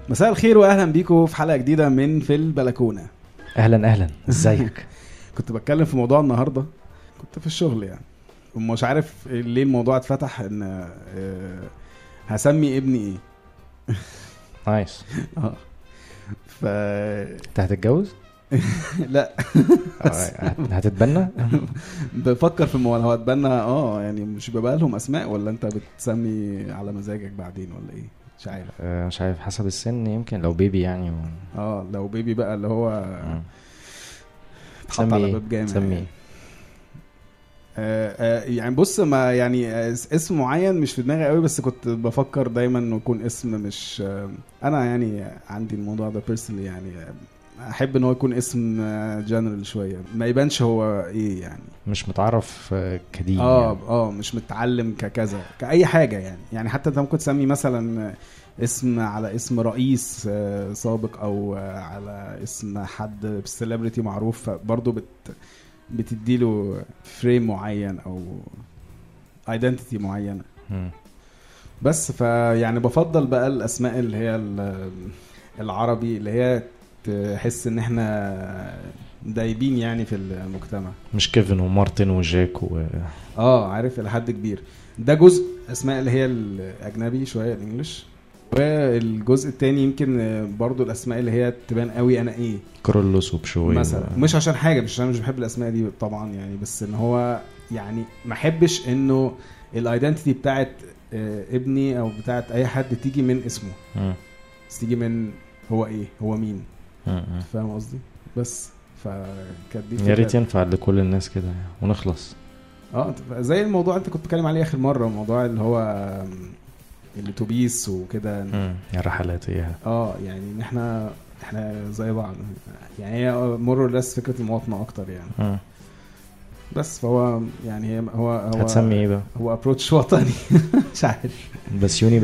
مساء الخير واهلا بيكم في حلقه جديده من في البلكونه. اهلا ازيك؟ كنت بتكلم في موضوع النهارده، كنت في الشغل يعني ومش عارف ليه الموضوع اتفتح ان هسمي ابني ايه. نايس. ف انت هتتجوز؟ لا هتتبنى؟ بفكر في الموضوع، هو اتبنى يعني مش بيبقى لهم اسماء ولا انت بتسمي على مزاجك بعدين ولا ايه؟ مش عارف. مش عارف، حسب السن يمكن. لو بيبي يعني لو بيبي بقى اللي هو اتحط على باب جامع سمي يعني بص، ما يعني اسم معين مش في دماغي قوي، بس كنت بفكر دايما انه يكون اسم مش انا يعني عندي الموضوع ده بيرسونالي، يعني احب ان هو يكون اسم جنرال شويه، ما يبانش هو ايه يعني، مش متعرف كدين يعني. مش متعلم ككذا كاي حاجه يعني حتى انت ممكن تسمي مثلا اسم على اسم رئيس سابق او على اسم حد سيلبرتي معروف، برضو بتديله فريم معين او ايدنتيتي معينه. بس فيعني بفضل بقى الاسماء اللي هي العربي، اللي هي تحس ان احنا دايبين يعني في المجتمع، مش كيفن ومارتن وجاك عارف الى حد كبير. ده جزء اسماء اللي هي الاجنبي شويه الانجليش، والجزء التاني يمكن برضو الاسماء اللي هي تبان قوي انا ايه، كرولوس وبشوي مثلا. مش عشان حاجه، مش عشان مش بحب الاسماء دي طبعا يعني، بس ان هو يعني ما احبش انه الايدنتيتي بتاعت ابني او بتاعت اي حد تيجي من اسمه، بس تيجي من هو ايه، هو مين. فاهم قصدي؟ بس فكانت دي يا ريت ينفع لكل الناس كده ونخلص. زي الموضوع انت كنت بتكلم عليه اخر مره، الموضوع اللي هو الاتوبيس وكده، الرحلات ايه. يعني ان احنا زي بعض يعني، هي مرور لس فكره المواطنه اكتر يعني. بس فهو يعني هو هتسمي ايه بقى؟ هو ابروتش وطني. مش عارف، باسم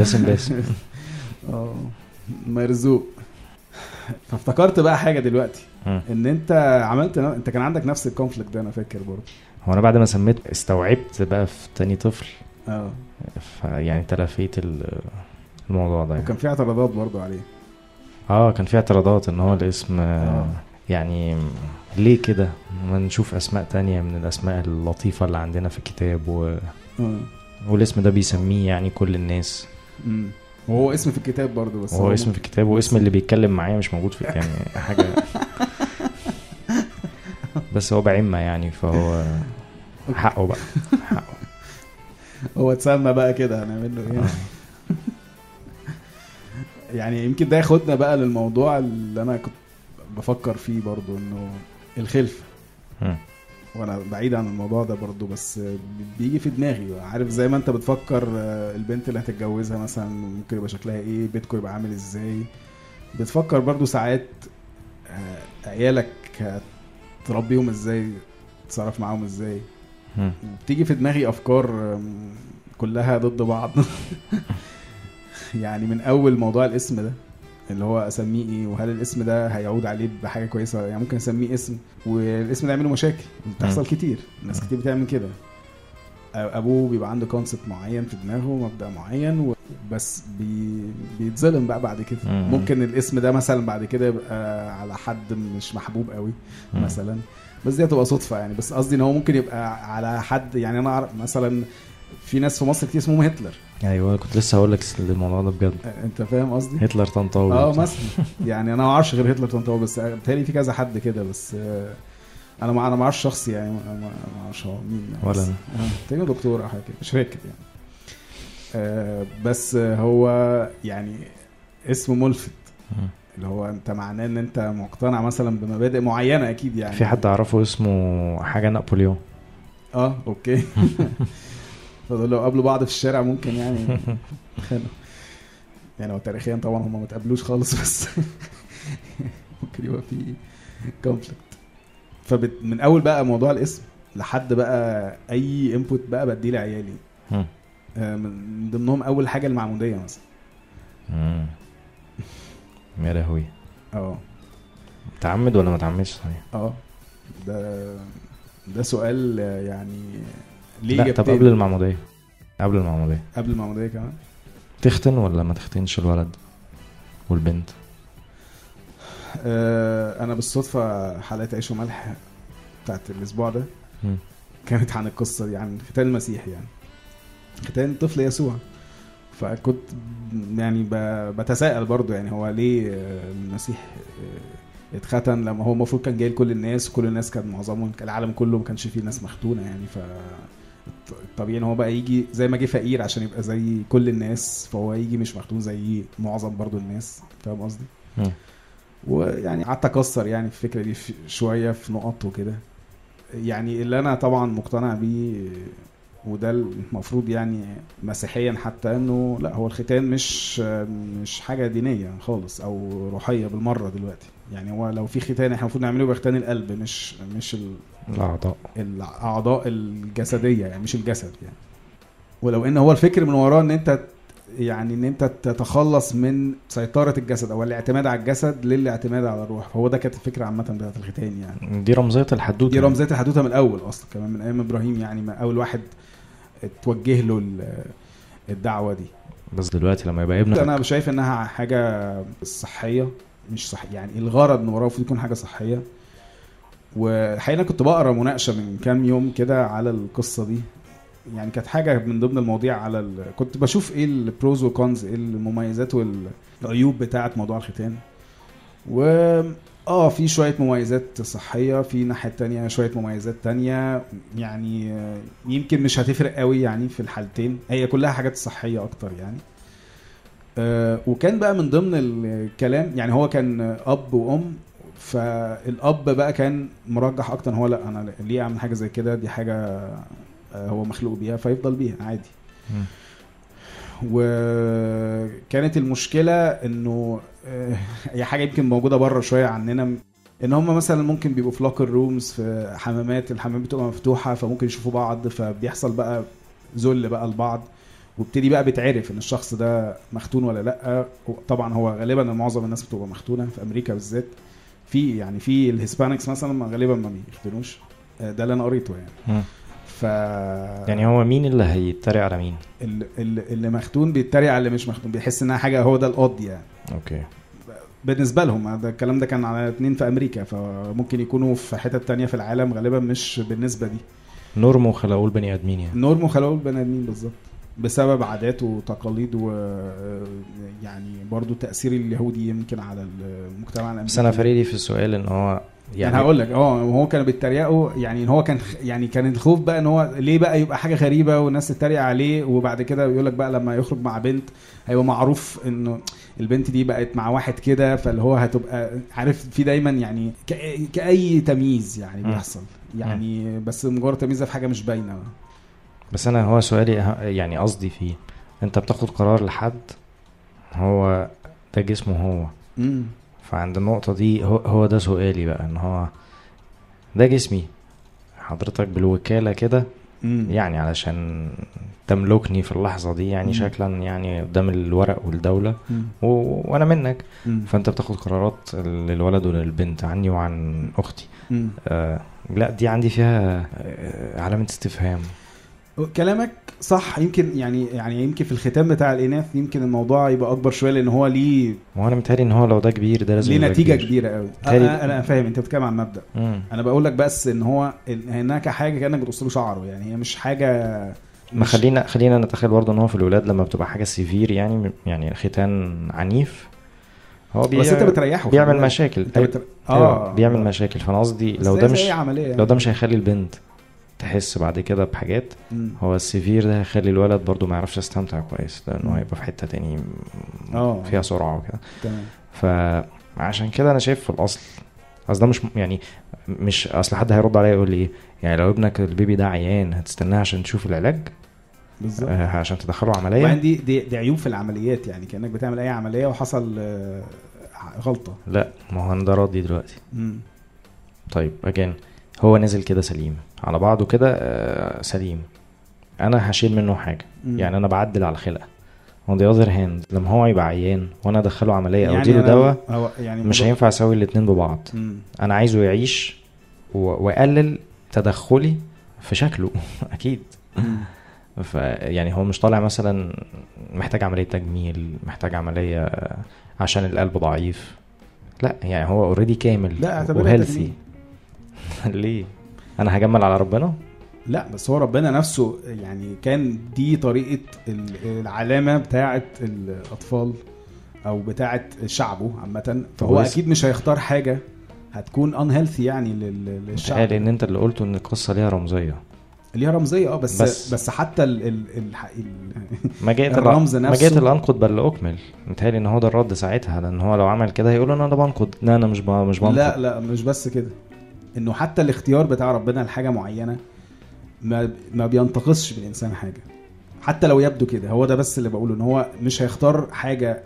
مرزوق. فافتكرت بقى حاجه دلوقتي، ان انت انت كان عندك نفس الكونفليكت ده، انا فاكر برضه. هو انا بعد ما سميت استوعبت بقى في تاني طفل، يعني تلافيت الموضوع ده يعني. وكان في اعتراضات برضه عليه. كان في اعتراضات ان هو الاسم يعني ليه كده، ما نشوف اسماء تانية من الاسماء اللطيفة اللي عندنا في الكتاب والاسم ده بيسميه يعني كل الناس. وهو اسم في الكتاب برضه، بس هو اسم في الكتاب، واسم اللي بيتكلم معايا مش موجود في يعني حاجة. بس هو بعمة يعني، فهو حقه بقى، حقه. هو اتسمى بقى كده، هنعمل له ايه؟ يعني يمكن ده ياخدنا بقى للموضوع اللي انا كنت بفكر فيه برضو، انه الخلفة. وانا بعيد عن الموضوع ده برضو، بس بيجي في دماغي، عارف زي ما انت بتفكر البنت اللي هتتجوزها مثلا ممكن يبقى شكلها ايه، بيتكم يبقى عامل ازاي، بتفكر برضو ساعات عيالك تربيهم ازاي، تصرف معاهم ازاي. بتيجي في دماغي افكار كلها ضد بعض. يعني من اول موضوع الاسم ده اللي هو اسميه ايه، وهل الاسم ده هيعود عليه بحاجه كويسه، يعني ممكن اسميه اسم والاسم ده يعمله مشاكل، بتحصل كتير، ناس كتير بتعمل كده. ابوه بيبقى عنده كونسبت معين في دماغه، مبدأ معين، بس بيتظلم بقى بعد كده. ممكن الاسم ده مثلا بعد كده يبقى على حد مش محبوب قوي مثلا، بس دي هتبقى صدفه يعني. بس قصدي ان هو ممكن يبقى على حد، يعني انا اعرف مثلا في ناس في مصر كتير اسمهم هتلر. ايوه كنت لسه هقول لك الموضوع ده بجد. انت فاهم قصدي؟ هتلر طنطاوي مثلا. يعني انا ما اعرفش غير هتلر طنطاوي، بس بتهيألي في كذا حد كده، بس انا ما اعرفش شخصي يعني، ما اعرفش هو مين يعني، ولا انا تقريبا دكتور او حاجه كده، مش فاكر يعني. بس هو يعني اسم ملفت، اللي هو انت معناه ان انت مقتنع مثلا بمبادئ معينه اكيد يعني. في حد اعرفه اسمه حاجه نابليون. اوكي. فدول لو قابلوا بعض في الشارع ممكن يعني يعني هو تاريخيا طبعا هم ما تقابلوش خالص، بس ممكن يبقى في كونفليكت. فمن اول بقى موضوع الاسم لحد بقى اي انبوت بقى بديه لعيالي، من ضمنهم اول حاجه المعموديه مثلا. يا لهوي. متعمد ولا ما تعمدش صحيح؟ ده سؤال يعني. ليه؟ لا طب قبل المعموديه. قبل المعموديه كمان تختن ولا ما تختنش الولد؟ والبنت؟ انا بالصدفه حلقه عيش وملح بتاعت الاسبوع ده مم. كانت عن القصه دي، عن ختان المسيح، يعني ختان طفل يسوع. فكنت يعني بتساءل برضو، يعني هو ليه المسيح اتختن لما هو المفروض كان جاي لكل الناس، وكل الناس كان معظمهم العالم كله ما كانش فيه ناس مختونه يعني. طبيعي ان هو بقى يجي زي ما جه فقير عشان يبقى زي كل الناس، فهو يجي مش مختون زي معظم برضو الناس. فاهم قصدي؟ ويعني قعدت اكسر يعني في الفكره دي شويه في نقط وكده. يعني اللي انا طبعا مقتنع بيه، وده المفروض يعني مسيحيا حتى، انه لا، هو الختان مش حاجه دينيه خالص او روحيه بالمره دلوقتي. يعني هو لو في ختان احنا المفروض نعمله بختان القلب، مش الاعضاء الجسديه يعني، مش الجسد يعني. ولو ان هو الفكر من وراه ان انت يعني ان انت تتخلص من سيطره الجسد او الاعتماد على الجسد للاعتماد على الروح. فهو ده كانت الفكره عامه بتاعه الختان يعني. دي رمزيه الحدوته، دي رمزيه الحدوته من الاول اصلا، كمان من ايام ابراهيم يعني، ما اول واحد توجه له الدعوه دي. بس دلوقتي لما يبقى ابنك، انا شايف انها حاجه صحيه، مش صح يعني، الغرض من وراه المفروض يكون حاجه صحيه. وحقيقة كنت بقرا مناقشه من كام يوم كده على القصه دي، يعني كانت حاجه من ضمن المواضيع على كنت بشوف ايه البروز والكونز، ايه المميزات والعيوب بتاعه موضوع الختان. في شويه مميزات صحيه، في ناحيه تانية شويه مميزات تانية يعني، يمكن مش هتفرق قوي يعني في الحالتين، هي كلها حاجات صحيه اكتر يعني. وكان بقى من ضمن الكلام يعني، هو كان اب وام، فالاب بقى كان مرجح اكتر، هو لا، انا ليه اعمل حاجه زي كده، دي حاجه هو مخلوق بيها فيفضل بيها عادي. وكانت المشكله انه هي حاجه يمكن موجوده بره شويه عننا، ان هم مثلا ممكن بيبقوا في لوكر رومز في حمامات، الحمامات بتبقى مفتوحه فممكن يشوفوا بعض، فبيحصل بقى ذل بقى البعض، وابتدي بقى بيتعرف ان الشخص ده مختون ولا لا. طبعا هو غالبا معظم الناس بتبقى مختونه في امريكا بالذات، في يعني في الهسبانكس مثلا غالبا ما بيختنوش، ده اللي انا قريته يعني. يعني هو مين اللي هيتريق على مين؟ اللي مختون بيتريق على اللي مش مختون، بيحس انها حاجه هو ده القاضي يعني. اوكي. بالنسبه لهم ده الكلام ده كان على 2 في امريكا، فممكن يكونوا في حتت تانية في العالم غالبا مش بالنسبه دي. نورمو خلقوا البني ادمين يعني. نورمو خلقوا البني ادمين بالظبط، بسبب عادات وتقاليد ويعني برضو تأثير اليهودي يمكن على المجتمع الأمريكي. بس أنا فريدي في السؤال إن هو يعني هقول لك هو كانوا بيتريقوا يعني، ان هو كان الخوف بقى ان هو ليه بقى يبقى حاجه غريبه والناس تتريق عليه، وبعد كده بيقول لك بقى لما يخرج مع بنت هيبقى معروف انه البنت دي بقت مع واحد كده، فاللي هو هتبقى عارف في دايما يعني كأي تمييز يعني بيحصل يعني، بس مجرد تمييز في حاجه مش باينه. بس انا هو سؤالي يعني قصدي فيه، انت بتاخد قرار لحد هو ده جسمه هو، فعند النقطة دي هو ده سؤالي بقى، ان هو ده جسمي حضرتك بالوكالة كده يعني علشان تملكني في اللحظة دي يعني شكلا يعني قدام الورق والدولة وانا منك، فانت بتاخد قرارات للولد وللبنت عني وعن اختي. لا دي عندي فيها علامة استفهام. كلامك صح، يمكن يعني يمكن في الختام بتاع الاناث يمكن الموضوع يبقى اكبر شويه، لان هو ليه، وانا متهيألي ان هو لو ده كبير ده لازم ليه نتيجه كبيره قوي. انا فاهم انت بتتكلم عن مبدا، انا بقول لك بس ان هو انها كحاجه كانك بتقص له شعره يعني، هي مش حاجه ما خلينا نتخيل برضه ان هو في الولاد لما بتبقى حاجه سيفير يعني ختان عنيف هو بس انت بتريحه بيعمل مشاكل بيعمل مشاكل. فانا قصدي لو ده مش هيخلي البنت تحس بعد كده بحاجات، هو السيفير ده هيخلي الولد برضو ما يعرفش يستمتع كويس، لانه هيبقى في حته تاني فيها سرعه وكده. فعشان كده انا شايف في الاصل ده مش اصل حد هيرد عليا يقول لي ايه يعني، لو ابنك البيبي ده عيان هتستناه عشان تشوف العلاج بالظبط عشان تدخله عمليه؟ وعندي دي عيوب في العمليات يعني، كانك بتعمل اي عمليه وحصل غلطه. لا ما هو ده راضي دلوقتي. طيب اجين هو نزل كده سليم على بعضه كده سليم، انا هشيل منه حاجه يعني، انا بعدل على الخلقه. on the other hand لما هو يبقى عيان وانا ادخله عمليه او اديله دواء يعني مش هينفع اسوي الاثنين ببعض. انا عايزه يعيش واقلل تدخلي في شكله اكيد. يعني هو مش طالع مثلا محتاج عملية تجميل، محتاج عملية عشان القلب ضعيف، لا يعني هو اوريدي كامل وهيلثي. ليه انا هجمل على ربنا؟ لا بس هو ربنا نفسه يعني كان دي طريقة العلامة بتاعة الأطفال أو بتاعة شعبه عامة، فهو أكيد مش هيختار حاجة هتكون unhealthy يعني للشعب. لأن أنت اللي قلته إن القصة ليها رمزية. ليها رمزية بس حتى ما جاءت الرمز نفسه، ما جاءت الأنقض بل أكمل. متهيألي إن هو ده الرد ساعتها، لأن هو لو عمل كده هيقول أنا بنقض. لا أنا مش بنقض. لا مش بس كده، إنه حتى الاختيار بتاع ربنا لحاجة معينة ما بينتقصش بالإنسان حاجة حتى لو يبدو كده. هو ده بس اللي بقوله، إن هو مش هيختار حاجة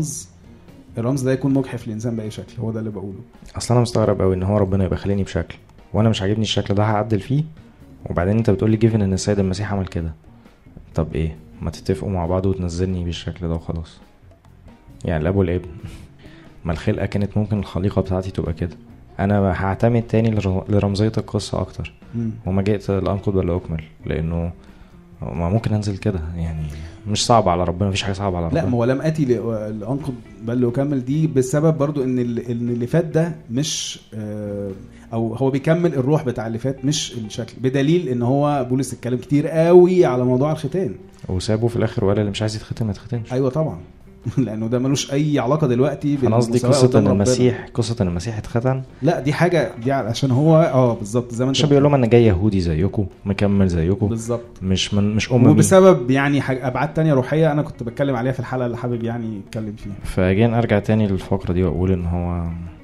الرمز ده يكون مجحف للإنسان بأي شكل. هو ده اللي بقوله. أصلا أنا مستغرب قوي إن هو ربنا يبقى خليني بشكل وأنا مش عاجبني الشكل ده هعدل فيه، وبعدين أنت بتقولي جيفن إن السيد المسيح عمل كده. طب إيه، ما تتفقوا مع بعض وتنزلني بالشكل ده وخلاص. يعني الأب والابن ما الخلقة كانت ممكن الخليقة بتاعتي تبقى كده. أنا هعتمد تاني لرمزية القصة أكتر وما جئت الأنقض ولا أكمل، لأنه ما ممكن أنزل كده. يعني مش صعب على ربنا، مفيش حاجة صعبة على ربنا. لا ما هو لم أتي لأنقض بل أكمل دي بسبب برضو إن اللي فات ده مش أو هو بيكمل الروح بتاع اللي فات مش الشكل، بدليل إن هو بولس اتكلم كتير قوي على موضوع الختان وسابه في الآخر وقال اللي مش عايز يتختم ما يتختمش. أيوة طبعا لانه ده ملوش اي علاقه دلوقتي بالمساواه. انا قصدي قصه ان المسيح اتختن. لا دي حاجه دي عشان هو بالظبط زي ما انت عشان بيقول لهم انا جاي يهودي زيكم مكمل زيكم بالظبط، مش وبسبب يعني ابعاد تانية روحيه انا كنت بتكلم عليها في الحلقه اللي حابب يعني اتكلم فيها. فاجين ارجع تاني للفقره دي واقول ان هو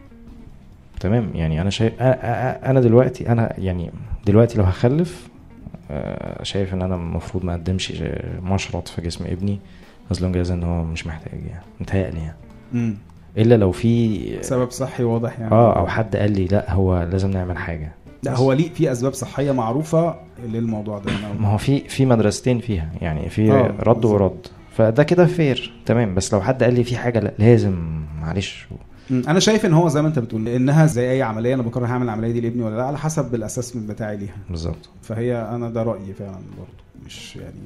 تمام. يعني انا شايف انا دلوقتي يعني دلوقتي لو هخلف شايف ان انا المفروض ما اقدمش مشرط في جسم ابني أصلاً جايز إن هو مش محتاج يعني متهيألي يعني إلا لو في سبب صحي واضح يعني أو حد قال لي لا هو لازم نعمل حاجة. لا هو ليه في أسباب صحية معروفة للموضوع ده. ما هو في مدرستين فيها يعني في رد ورد، فده كده فير تمام. بس لو حد قال لي في حاجة لا لازم معلش. انا شايف ان هو زي ما انت بتقول انها زي اي عمليه انا بقرر هعمل العمليه دي لابني ولا لا على حسب الاسسمنت بتاعي ليها بالظبط. فهي انا ده رايي فعلا برضه مش يعني.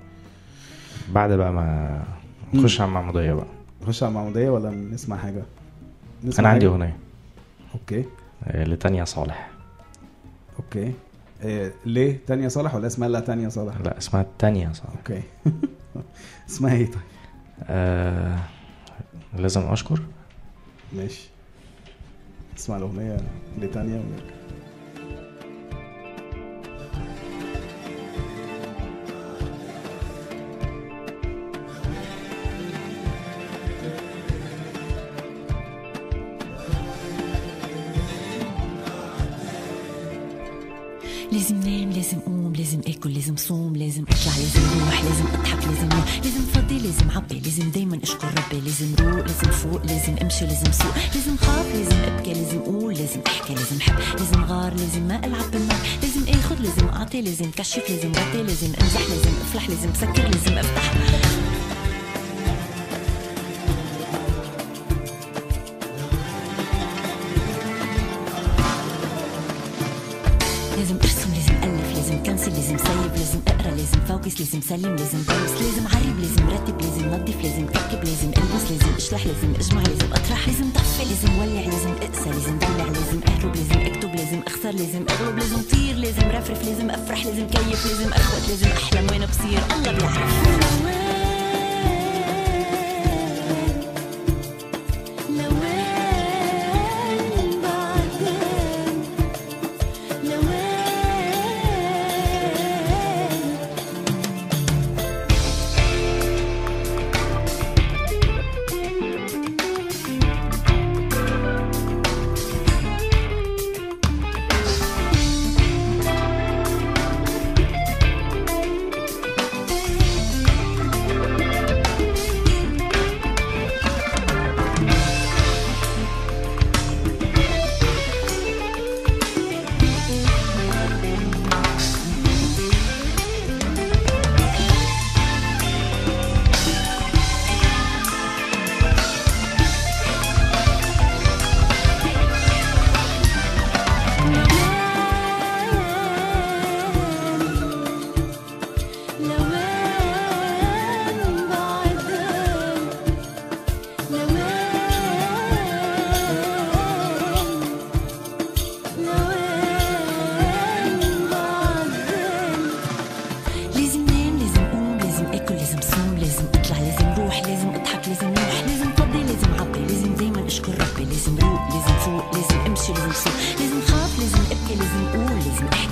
بعد بقى ما نخش على المعموديه بقى. نخش على المعموديه ولا نسمع حاجه؟ انا عندي اغنيه. اوكي. لتانيا صالح. اوكي. ليه تانيا صالح ولا اسمها لا تانيا صالح؟ لا اسمها تانيا صالح. اوكي. اسمها ايه طيب؟ لازم اشكر. ماشي اسمع الاغنيه لتانيا ونرجع. لازم نام لازم قوم لازم اكل لازم صوم لازم اطلع لازم روح لازم اضحك لازم نام لازم فضي لازم عبي لازم دايما اشكر ربي لازم روق لازم فوق لازم امشي لازم سوق لازم خاف لازم ابكي لازم اقول لازم احكي لازم حب لازم غار لازم ما العب بالنار لازم اخذ لازم اعطي لازم كشف لازم غطي لازم امزح لازم افلح لازم سكر لازم افتح لازم ارسم لازم الف لازم كنسل لازم سيب لازم اقرا لازم فوكس لازم سلم لازم بلبس لازم عرب لازم رتب لازم نظف لازم كركب لازم البس لازم اشلح لازم اجمع لازم اطرح لازم طفي لازم ولع لازم اقسى لازم دلع لازم اهرب لازم اكتب لازم اخسر لازم اغلب لازم طير لازم رفرف لازم افرح لازم كيف لازم اخوت لازم احلم وين بصير الله بيعرف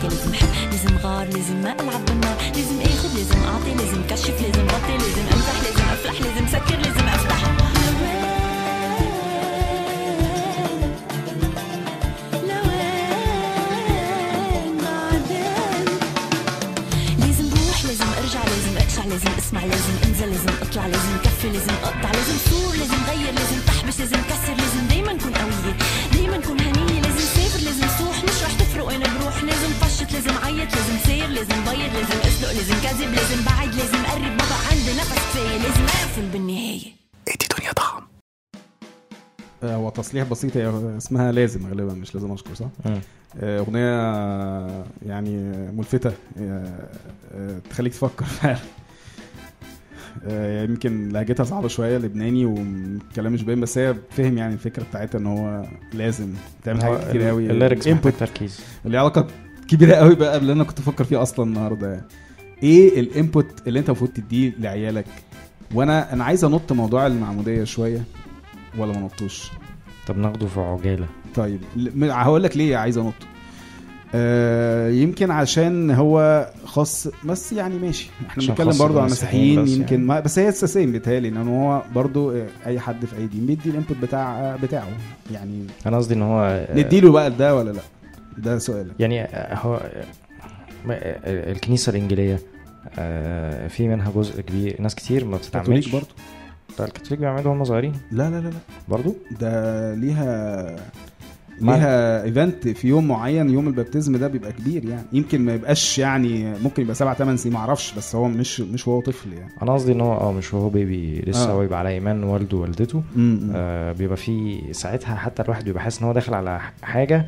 حكي لازم حب لازم غار لازم ما العب بالنار لازم اخد لازم اعطي لازم كشف لازم غطي لازم امزح لازم افلح لازم سكر لازم افتح لازم اسمع لازم انزل لازم اطلع لازم كفي لازم اقطع لازم صور لازم غير لازم تحبش لازم كسر لازم دايما كون قوية دايما كون هنية لازم سافر لازم صوح مش رح تفرق وين بروح لازم فشت لازم عيط لازم سير لازم بيض لازم اسلق لازم كذب لازم بعد لازم قرب ما بقى عندي نفس كفاية لازم اقفل بالنهاية ادي دنيا طعم. هو تصليح بسيط اسمها لازم غالبا مش لازم اشكر صح؟ اغنية يعني ملفتة تخليك تفكر فعلا. يمكن لهجتها صعبة شوية لبناني والكلام مش باين بس هي فهم يعني الفكرة بتاعتها ان هو لازم تعمل حاجات كتير قوي الليركس محتاج تركيز اللي علاقة كبيرة قوي بقى اللي انا كنت افكر فيه اصلا النهاردة يعني. ايه الانبوت اللي انت المفروض تديه لعيالك؟ وانا عايز انط موضوع المعمودية شوية ولا ما نطوش؟ طب ناخده في عجالة. طيب هقول لك ليه عايز انط. يمكن عشان هو خاص بس يعني ماشي احنا بنتكلم برضو عن مسيحيين يمكن يعني. بس هي اساسين بيتهيألي ان هو برضو اي حد في اي دين بيدي الانبوت بتاعه يعني. انا قصدي ان هو نديله بقى ده ولا لا ده سؤالك يعني. هو الكنيسة الإنجيلية في منها جزء كبير ناس كتير ما بتتعملش برضو. الكاثوليك بيعملوا هم صغيرين. لا برضو ده ليها ايفنت في يوم معين يوم البابتزم ده بيبقى كبير يعني يمكن ما يبقاش يعني ممكن يبقى 7-8 سنين ما اعرفش بس هو مش هو طفل يعني. انا قصدي ان هو مش هو بيبي لسه هو يبقى على ايمان والده ووالدته. بيبقى في ساعتها حتى الواحد بيبقى حاسس ان هو داخل على حاجه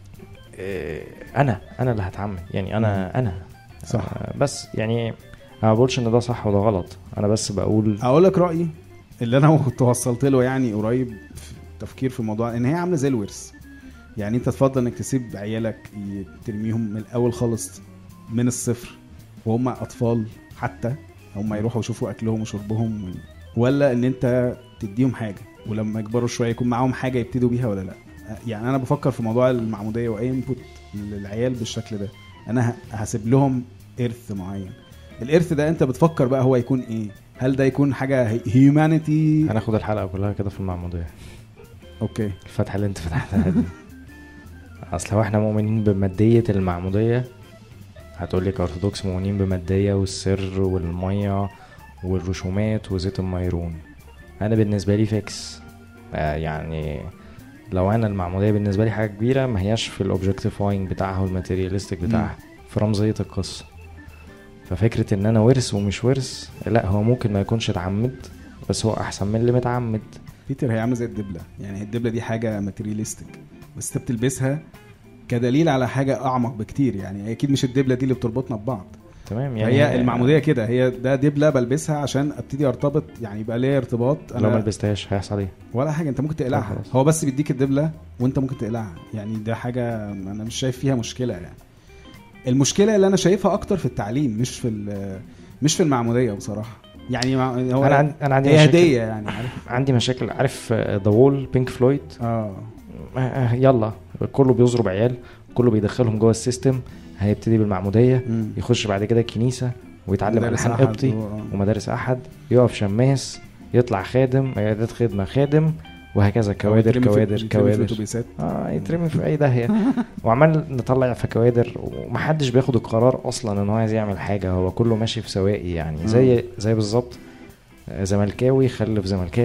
انا اللي هتعمل يعني انا صح. بس يعني انا ما بقولش ان ده صح وده غلط انا بس اقول لك رايي اللي انا كنت وصلت له يعني قريب في تفكير في الموضوع ان هي عامله زي الورث يعني. انت تفضل انك تسيب عيالك ترميهم من الاول خالص من الصفر وهم اطفال حتى هم يروحوا يشوفوا اكلهم وشربهم ولا ان انت تديهم حاجه ولما يكبروا شويه يكون معاهم حاجه يبتدوا بيها ولا لا؟ يعني انا بفكر في موضوع المعموديه واي انبوت للعيال بالشكل ده. انا هسيب لهم ارث معين. الارث ده انت بتفكر بقى هو يكون ايه؟ هل ده يكون حاجه هيومانيتي؟ هناخد الحلقه كلها كده في المعموديه. اوكي الفتحه اللي انت فتحتها دي اصل هو احنا مؤمنين بماديه المعموديه. هتقول لي كارثوذكس مؤمنين بماديه والسر والميه والرسومات وزيت الميرون. انا بالنسبه لي فيكس يعني لو انا المعموديه بالنسبه لي حاجه كبيره ما هياش في الاوبجكتيفاينج بتاعها والماتيرياليستيك بتاعها في رمزيه القصه. ففكره ان انا ورث ومش ورث لا هو ممكن ما يكونش اتعمد بس هو احسن من اللي متعمد. بيتر هي عامله زي الدبله يعني الدبله دي حاجه ماتيرياليستيك بس انت بتلبسها كدليل على حاجه اعمق بكتير يعني اكيد مش الدبله دي اللي بتربطنا ببعض. تمام يعني هي المعموديه كده هي ده دبله بلبسها عشان ابتدي ارتبط يعني يبقى ليا ارتباط. انا لو ما لبستهاش هيحصل ايه ولا حاجه انت ممكن تقلعها هو بس بيديك الدبله وانت ممكن تقلعها يعني ده حاجه انا مش شايف فيها مشكله يعني. المشكله اللي انا شايفها اكتر في التعليم مش في المعموديه بصراحه يعني هو انا عندي مشاكل هديه يعني عندي مشاكل عارف ذا وول بينك فلويد يلا كله بيضرب عيال كله بيدخلهم جوه السيستم هيبتدي بالمعموديه يخش بعد كده الكنيسه ويتعلم لسان قبطي ومدارس احد يقف شماس يطلع خادم عيادات خدمه خادم وهكذا كوادر يترمي في اي داهيه وعمال نطلع في كوادر ومحدش بياخد القرار اصلا ان هو عايز يعمل حاجه هو كله ماشي في سوائي يعني زي بالظبط زملكاوي خلف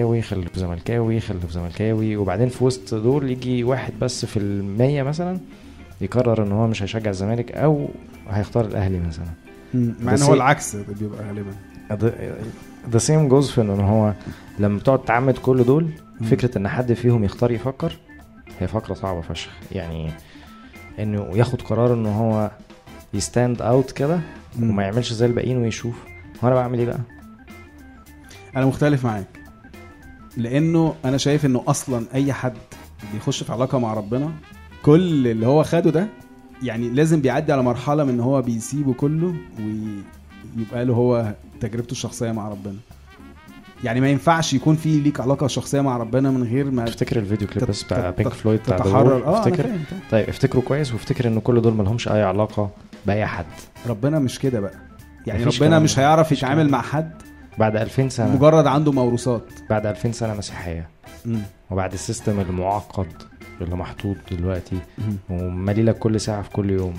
زملكاوي وبعدين في وسط دول يجي واحد بس في 100 مثلا يقرر ان هو مش هيشجع الزمالك او هيختار الاهلي مثلا مع ان هو العكس بيبقى غالبا the same goes في ان هو لما بتقعد تعمد كل دول فكرة ان حد فيهم يختار يفكر هي فكرة صعبة فشخ يعني انه ياخد قرار انه هو يستاند اوت كده وما يعملش زي الباقيين ويشوف هو انا بعمل ايه بقى. انا مختلف معاك لانه انا شايف انه اصلا اي حد بيخش في علاقة مع ربنا كل اللي هو خده ده يعني لازم بيعدي على مرحلة من هو بيسيبه كله ويبقى له هو تجربته الشخصية مع ربنا. يعني ما ينفعش يكون في ليك علاقة شخصية مع ربنا من غير ما تفتكر الفيديو كليب بس بتاع بينك فلويد تتحرر. افتكر طيب افتكروا كويس وافتكر ان كل دول ما لهمش اي علاقة باي حد. ربنا مش كده بقى يعني، مفيش ربنا كلام. مش هيعرف مفيش يتعامل كلام. مع حد بعد 2000 سنه، مجرد عنده موروثات. بعد 2000 سنه مسيحيه، وبعد السيستم المعقد اللي محطوط دلوقتي ومالي لك كل ساعه في كل يوم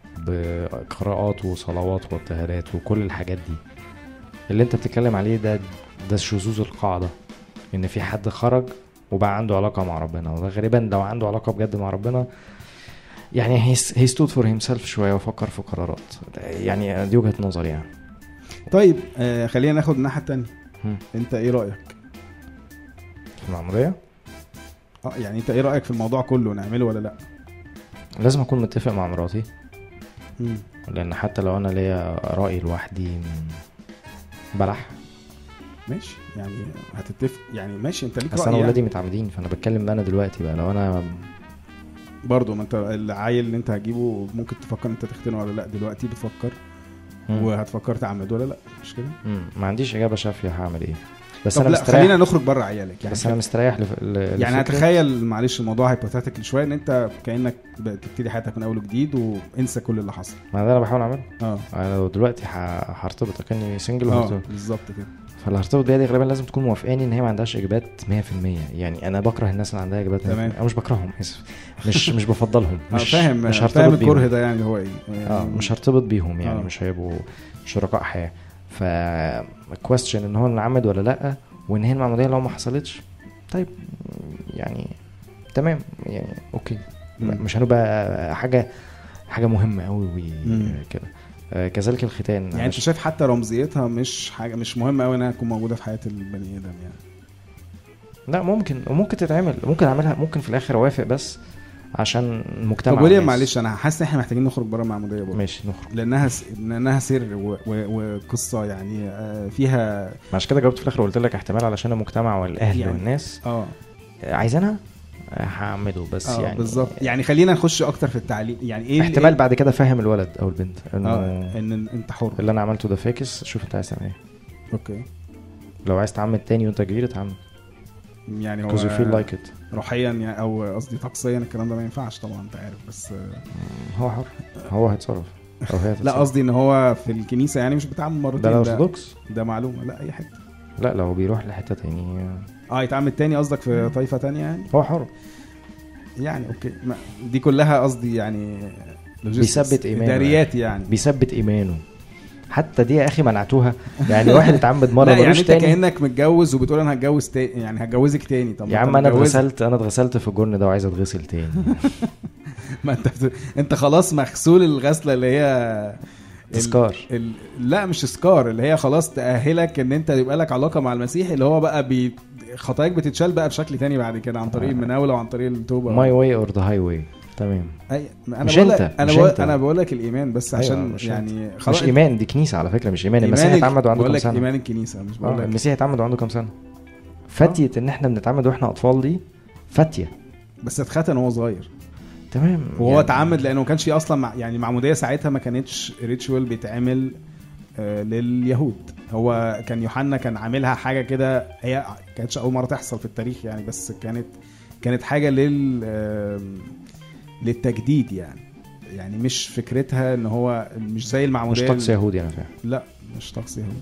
بقراءات وصلوات وابتهالات وكل الحاجات دي، اللي انت بتتكلم عليه ده شذوذ القاعده، ان في حد خرج وبقى عنده علاقه مع ربنا. وده غالبا لو عنده علاقه بجد مع ربنا يعني he stood for himself شويه وفكر في قرارات. يعني دي وجهه نظري يعني. طيب خلينا ناخد الناحيه التانية. انت ايه رايك في المعموديه؟ يعني انت ايه رايك في الموضوع كله، نعمله ولا لا؟ لازم اكون متفق مع مراتي، لان حتى لو انا ليا راي لوحدي بلح. ماشي يعني هتتفق يعني، ماشي انت ليك راي. انا اولادي متعمدين، فانا بتكلم انا دلوقتي بقى لو انا برضو، ما انت العيل اللي انت هتجيبه ممكن تفكر انت تختنه ولا لا دلوقتي، بتفكر وهتفكر تعمد ولا لا، مش كده؟ ما عنديش اجابه شافيه هعمل ايه. بس انا مستريح. خلينا نخرج بره عيالك يعني، بس انا مستريح يعني هتخيل معلش الموضوع هايبوثيتيكال شويه، ان انت كانك بتبتدي حياتك من اول وجديد وانسى كل اللي حصل. ما ده انا بحاول اعمله. انا لو دلوقتي هرتبط كاني سنجل بالظبط كده، فاللي هرتبط بيها دي غالبا لازم تكون موافقاني ان هي ما عندهاش اجابات 100%. يعني انا بكره الناس اللي عندها اجابات 100%. انا مش بكرههم، اسف، مش بفضلهم. مش فاهم الكره ده يعني هو ايه يعني مش هرتبط بيهم يعني مش هيبقوا شركاء حياه. فالكويستشن ان هو نعمد ولا لا، وان هي المعموديه لو ما حصلتش طيب يعني تمام يعني اوكي، مش هنبقى حاجه مهمه قوي كده. كذلك الختان يعني انت شايف حتى رمزيتها مش حاجه مش مهمه قوي انها تكون موجوده في حياه البني ادم يعني؟ لا ممكن تتعمل، ممكن اعملها، ممكن في الاخر اوافق بس عشان المجتمع. طب وليه معلش انا حاسس ان احنا محتاجين نخرج بره المعموديه برضه. ماشي نخرج، لانها سر وقصه يعني فيها. عشان كده جاوبت في الاخر وقلت لك احتمال علشان المجتمع والاهل يعني والناس عايزينها هعمله بس يعني بالظبط. يعني خلينا نخش اكتر في التعليم، يعني ايه احتمال بعد كده فاهم الولد او البنت ان انت حر، اللي انا عملته ده فاكس، شوف انت عايز تعمل ايه. اوكي لو عايز تعمل تاني وانت كبير اتعمل يعني هو like روحيا يعني او قصدي طقسيا الكلام ده ما ينفعش طبعا انت عارف، بس هو حر، هو هيتصرف او هي لا قصدي ان هو في الكنيسه يعني مش بتعمل مرتين، ده ارثوذكس، ده معلومه. لا اي حته، لا لو بيروح لحته تاني يتعمل تاني قصدك في طائفه تانية يعني هو حر يعني. اوكي دي كلها قصدي يعني بيثبت ايمانه، داريات يعني بيثبت ايمانه. حتى دي يا اخي منعتوها يعني. واحد اتعمد مره يعني ملوش تاني، كانك متجوز وبتقول انا هتجوز تاني يعني هتجوزك تاني. طب يا عم انا اتغسلت في الجرن ده وعايز اتغسل تاني. ما انت خلاص مغسول الغسله اللي هي تسكار. لا مش تسكار، اللي هي خلاص تأهلك ان انت يبقى لك علاقه مع المسيح، اللي هو بقى خطاياك بتتشال بقى بشكل تاني بعد كده عن طريق المناوله وعن طريق التوبه. ماي واي اور ذا هاي واي. تمام. انا بقول لك الايمان بس عشان يعني خلاص. مش ايمان، دي كنيسه على فكره، مش ايمان. المسيح اتعمد وعنده كام سنه؟ ايمان الكنيسه مش بقول لك المسيح اتعمد وعنده كام سنه؟ فتيه ان احنا بنتعمد واحنا اطفال دي فتيه، بس اتختن وهو صغير. تمام. وهو يعني اتعمد لانه ما كانش فيه اصلا يعني معموديه ساعتها ما كانتش ريتشوال بيتعمل لليهود. هو كان يوحنا كان عاملها حاجه كده، هي كانتش اول مره تحصل في التاريخ يعني، بس كانت حاجه للتجديد يعني مش فكرتها ان هو مش زي المعموديه. مش طقس يهودي انا فاهم. لا مش طقس يهودي.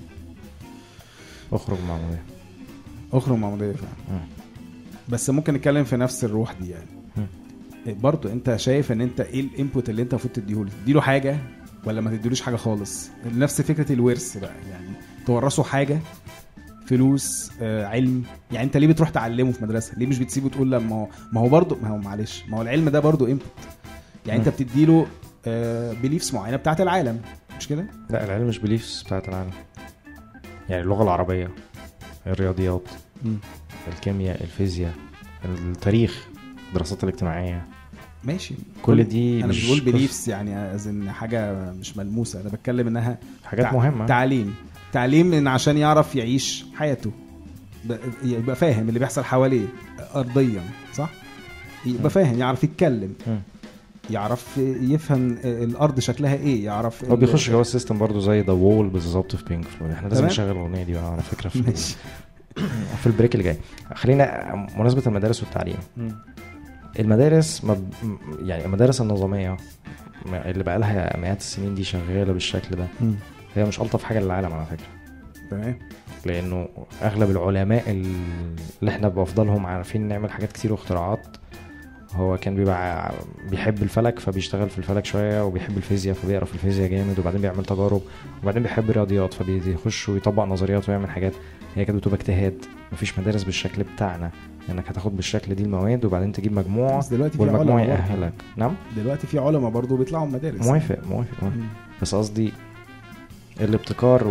اخرج معموديه فعلا. بس ممكن نتكلم في نفس الروح دي يعني. برضو انت شايف ان انت ايه الانبوت اللي انت المفروض تديهوله؟ تديله حاجه ولا ما تديلوش حاجه خالص؟ نفس فكره الورث بقى يعني، تورثه حاجه، فلوس، علم. يعني انت ليه بتروح تعلمه في مدرسه؟ ليه مش بتسيبه تقول لما ما هو برضو ما هو معلش، ما هو العلم ده برضو انبوت يعني. انت بتديله بليفس معينه بتاعه العالم، مش كده؟ لا العلم مش بليفس بتاعه العالم، يعني اللغه العربيه، الرياضيات، الكيمياء، الفيزياء، التاريخ، الدراسات الاجتماعيه، ماشي. كل دي انا مش بقول بليفس يعني أزن حاجه مش ملموسه، انا بتكلم انها حاجات مهمه. تعليم ان عشان يعرف يعيش حياته، يبقى فاهم اللي بيحصل حواليه ارضيا، صح؟ يبقى فاهم، يعرف يتكلم، يعرف يفهم الارض شكلها ايه، يعرف هو بيخش جوه السيستم برضو زي ذا وول بالظبط في بينك فلويد. احنا لازم نشغل الاغنيه دي على فكره في البريك اللي جاي. خلينا مناسبه المدارس والتعليم. المدارس يعني المدارس النظاميه اللي بقى لها مئات السنين دي شغاله بالشكل ده هي مش الطف حاجه للعالم على فكره. تمام. لانه اغلب العلماء اللي احنا بافضلهم عارفين نعمل حاجات كتير واختراعات، هو كان بيبقى بيحب الفلك فبيشتغل في الفلك شويه، وبيحب الفيزياء فبيقرا في الفيزياء جامد، وبعدين بيعمل تجارب، وبعدين بيحب الرياضيات فبيخش ويطبق نظريات ويعمل حاجات. هي كانت بتبقى اجتهاد. مفيش مدارس بالشكل بتاعنا انك هتاخد بالشكل دي المواد وبعدين تجيب مجموع والمجموع يأهلك. نعم دلوقتي في علماء برضو بيطلعوا مدارس. موافق. بس قصدي الابتكار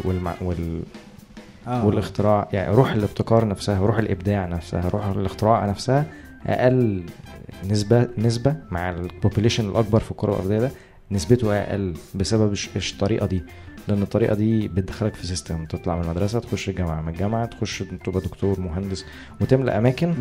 والاختراع، يعني روح الابتكار نفسها، روح الابداع نفسها، روح الاختراع نفسها اقل نسبة مع البوبوليشن الاكبر في الكرة الارضية ده، نسبته اقل بسبب الطريقة دي. لان الطريقة دي بتدخلك في سيستم، تطلع من المدرسة تخش الجامعة، من الجامعة تخش تبقى دكتور مهندس وتملأ اماكن.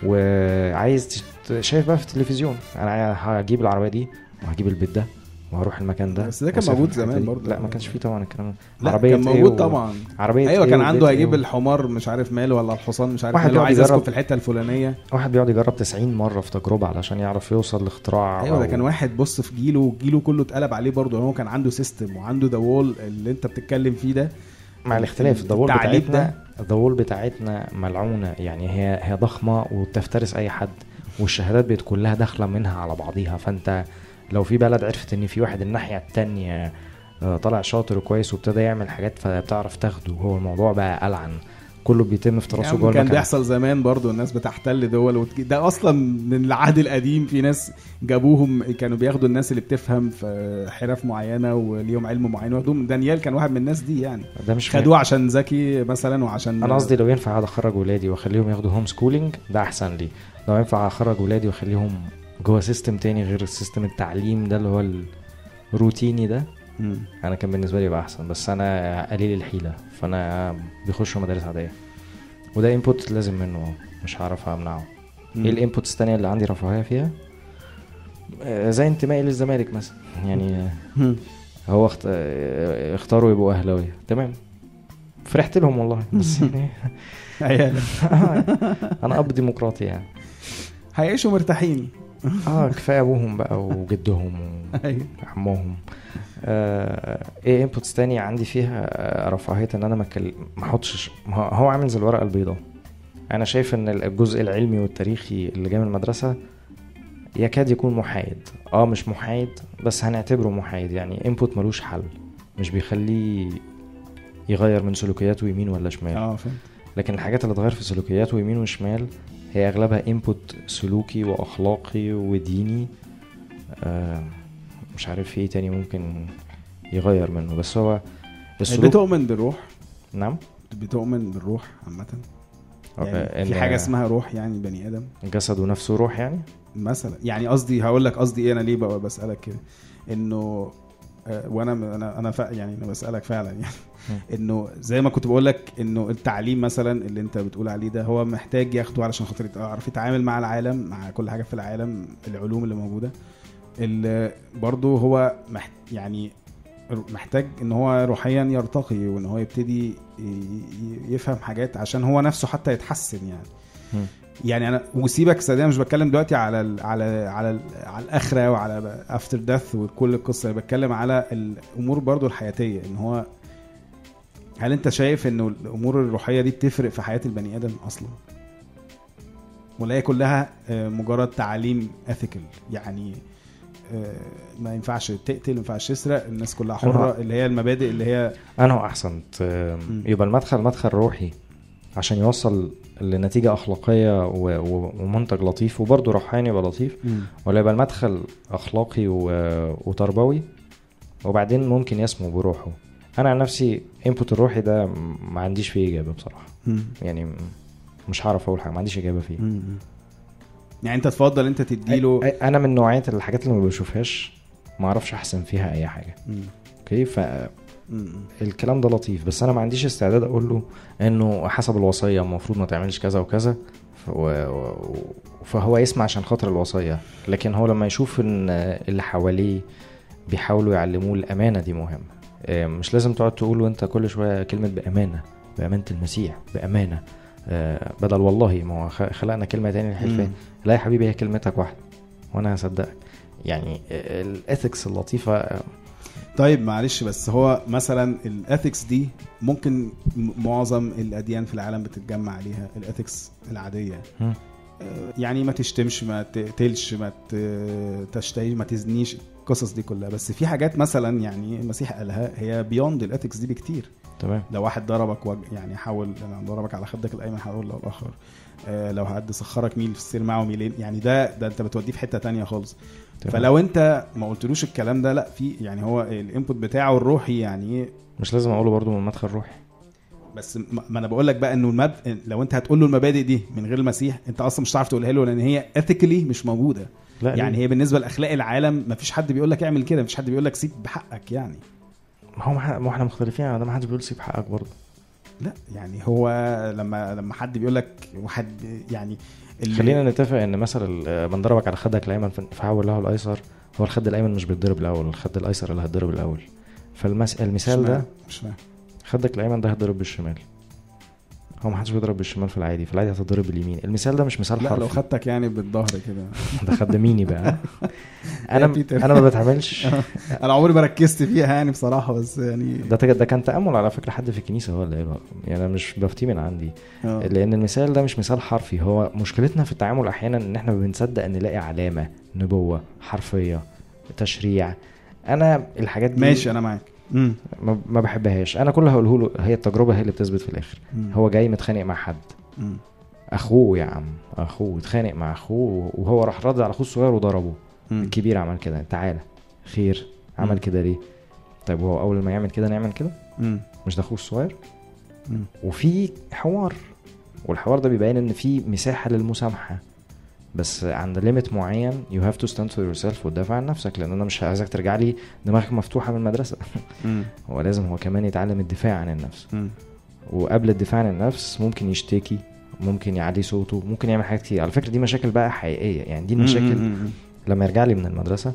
وعايز شايف بقى في التلفزيون انا هجيب العربية دي وهجيب البيت ده وهروح المكان ده. بس ده كان موجود زمان برضه. لا ما كانش فيه طبعا الكلام ده. عربيه كان موجود طبعا. عربيه ايوه كان عنده هيجيب الحمار مش عارف ماله ولا الحصان مش عارف ماله، عايز يسكن في الحته الفلانيه. واحد بيقعد يجرب 90 مره في تجربه علشان يعرف يوصل لاختراع. ايوه ده كان واحد بص في جيله كله اتقلب عليه برضه. هو كان عنده سيستم وعنده ذا وول اللي انت بتتكلم فيه ده، مع الاختلاف. ذا وول بتاعتنا ملعونه، يعني هي ضخمه وتفترس اي حد، والشهادات بقت كلها داخله منها على بعضيها. فانت لو في بلد عرفت ان في واحد الناحية التانية طلع شاطر وكويس وابتدى يعمل حاجات فبتعرف تاخده، هو الموضوع بقى ألعن، كله بيتم في تراسه جوه. كان بيحصل زمان برضو الناس بتحتل دول ده اصلا من العهد القديم. في ناس جابوهم كانوا بياخدوا الناس اللي بتفهم في حرف معينة وليهم علم معين واخدوهم. دانيال كان واحد من الناس دي، يعني ده مش خدوه عشان ذكي مثلا وعشان انا قصدي لو ينفع اخرج ولادي واخليهم ياخدوا هوم سكولينج ده احسن لي. لو ينفع اخرج ولادي واخليهم جوه سيستم تاني غير السيستم التعليم ده اللي هو الروتيني ده، انا كان بالنسبه لي بقى احسن. بس انا قليل الحيله، فانا بيخشوا مدارس عاديه وده انبوت لازم منه، مش هعرف امنعه. ايه الانبوتس الثانيه اللي عندي رفاهيه فيها؟ زي انتمائي للزمالك مثلا، يعني هو اختاروا يبقوا اهلاويه، تمام، فرحت لهم والله. بس يعني انا اب ديمقراطي، يعني هيعيشوا مرتاحين. كفايه ابوهم بقى وجدهم وعمهم. ايه انبوتس تاني عندي فيها رفاهيه ان انا ما احطش. هو عامل زي الورقه البيضاء. انا شايف ان الجزء العلمي والتاريخي اللي جاي من المدرسه يكاد يكون محايد. مش محايد بس هنعتبره محايد، يعني انبوت ملوش حل، مش بيخليه يغير من سلوكياته يمين ولا شمال. لكن الحاجات اللي تغير في سلوكياته يمين وشمال هي اغلبها انبوت سلوكي واخلاقي وديني. مش عارف ايه تاني ممكن يغير منه، بس هو السلوك. بتؤمن بالروح؟ نعم بتؤمن بالروح عامه، يعني في حاجه اسمها روح، يعني بني ادم جسد ونفسه روح يعني مثلا. يعني قصدي هقول لك قصدي ايه، انا ليه بقى بسالك كده، انه وانا يعني انا بسالك فعلا يعني انه زي ما كنت بقول لك انه التعليم مثلا اللي انت بتقول عليه ده هو محتاج ياخده علشان خاطر يعرف يتعامل مع العالم، مع كل حاجه في العالم، العلوم اللي موجوده. اللي برضو هو يعني محتاج ان هو روحيا يرتقي وان هو يبتدي يفهم حاجات عشان هو نفسه حتى يتحسن يعني. يعني انا وسيبك صدقني مش بتكلم دلوقتي على الاخره وعلى افتر ديث وكل القصه، انا بتكلم على الامور برضو الحياتيه. ان هو هل انت شايف انه الامور الروحيه دي بتفرق في حياه البني ادم اصلا، ولا هي كلها مجرد تعليم اثيكال؟ يعني ما ينفعش تقتل، ما ينفعش تسرق، الناس كلها حرة، اللي هي المبادئ اللي هي انا احسنت يبقى المدخل مدخل روحي عشان يوصل لنتيجة أخلاقية ومنتج لطيف، وبرضه روحاني يبقى لطيف، ولا يبقى المدخل أخلاقي وتربوي وبعدين ممكن يسمو بروحه. أنا عن نفسي input الروحي ده ما عنديش فيه إجابة بصراحة. يعني مش هعرف أقول حاجة، ما عنديش إجابة فيه. يعني أنت تفضل أنت تديله؟ أنا من نوعية الحاجات اللي ما بشوفهاش ما أعرفش أحسن فيها أي حاجة. أوكي، الكلام ده لطيف، بس انا ما عنديش استعداد اقول له انه حسب الوصيه المفروض ما تعملش كذا وكذا فهو يسمع عشان خاطر الوصيه. لكن هو لما يشوف ان اللي حواليه بيحاولوا يعلموه الامانه دي مهمه، مش لازم تقعد تقول له انت كل شويه كلمه بامانه المسيح بامانه. بدل والله ما هو خلقنا كلمه تاني للحلفان. لا يا حبيبي هي كلمتك واحده وانا هصدقك. يعني الاثكس اللطيفه. طيب معلش بس هو مثلا الاثكس دي ممكن معظم الاديان في العالم بتتجمع عليها، الاثكس العاديه يعني ما تشتمش، ما تقتلش، ما تشتهي، ما تزنيش، القصص دي كلها. بس في حاجات مثلا يعني المسيح قالها هي بيوند الاثكس دي بكتير. تمام. لو واحد ضربك يعني حاول ضربك على خدك الايمن حاول له الاخر، لو حد سخرك ميل في السير معه ميلين، يعني ده انت بتوديه في حته تانية خالص. تمام. فلو انت ما قلتلوش الكلام ده، لا في يعني هو الانبوت بتاعه الروحي يعني مش لازم اقوله برضو من المدخل الروحي. بس ما انا بقول لك بقى انه لو انت هتقول له المبادئ دي من غير المسيح انت اصلا مش هتعرف تقولها له، لان هي اثيكلي مش موجوده. لا يعني هي بالنسبه لاخلاق العالم ما فيش حد بيقول لك اعمل كده، مفيش حد بيقول لك سيب بحقك يعني. ما احنا مختلفين على ده، ما حدش بيقول سيب حقك برضه. لا يعني هو لما حد بيقول لك واحد يعني خلينا نتفق ان مثلا من ضربك على خدك الايمن فحول له الايسر، هو الخد الايمن مش بيتضرب الاول، الخد الايسر اللي هيتضرب الاول. فالمثال ده مش فاهم. خدك الايمن ده هيتضرب بالشمال، هو ما حدش بيضرب بالشمال في العادي، في العادي هتضرب باليمين. المثال ده مش مثال حرفي. لا لو خدتك يعني بالظهر كده ده خد ميني بقى. انا ما بتعملش انا عمري ما ركزت فيها يعني بصراحه، بس يعني ده كان تامل على فكره حد في الكنيسه هو اللي قاله، يعني انا مش بفتي من عندي. لان المثال ده مش مثال حرفي. هو مشكلتنا في التعامل احيانا ان احنا بنصدق ان نلاقي علامه، نبوه، حرفيه، تشريع. انا الحاجات دي ماشي انا معاك ما بحبهاش. انا كل هقوله له هي التجربه هي اللي بتثبت في الاخر. هو جاي متخانق مع حد، اخوه يا عم، اخوه اتخانق مع اخوه وهو راح رد على اخوه الصغير وضربه. الكبير عمل كده، تعالى خير عمل كده ليه؟ طيب هو اول ما يعمل كده نعمل كده؟ مش ده اخوه الصغير؟ وفي حوار، والحوار ده بيبين ان في مساحه للمسامحه، بس عند ليميت معين you have to stand for yourself وتدافع عن نفسك. لان انا مش عايزك ترجع لي دماغك مفتوحه من المدرسه. هو لازم هو كمان يتعلم الدفاع عن النفس. وقبل الدفاع عن النفس ممكن يشتكي، ممكن يعلي صوته، ممكن يعمل حاجات كتير. على فكره دي مشاكل بقى حقيقيه، يعني دي المشاكل. لما يرجع لي من المدرسه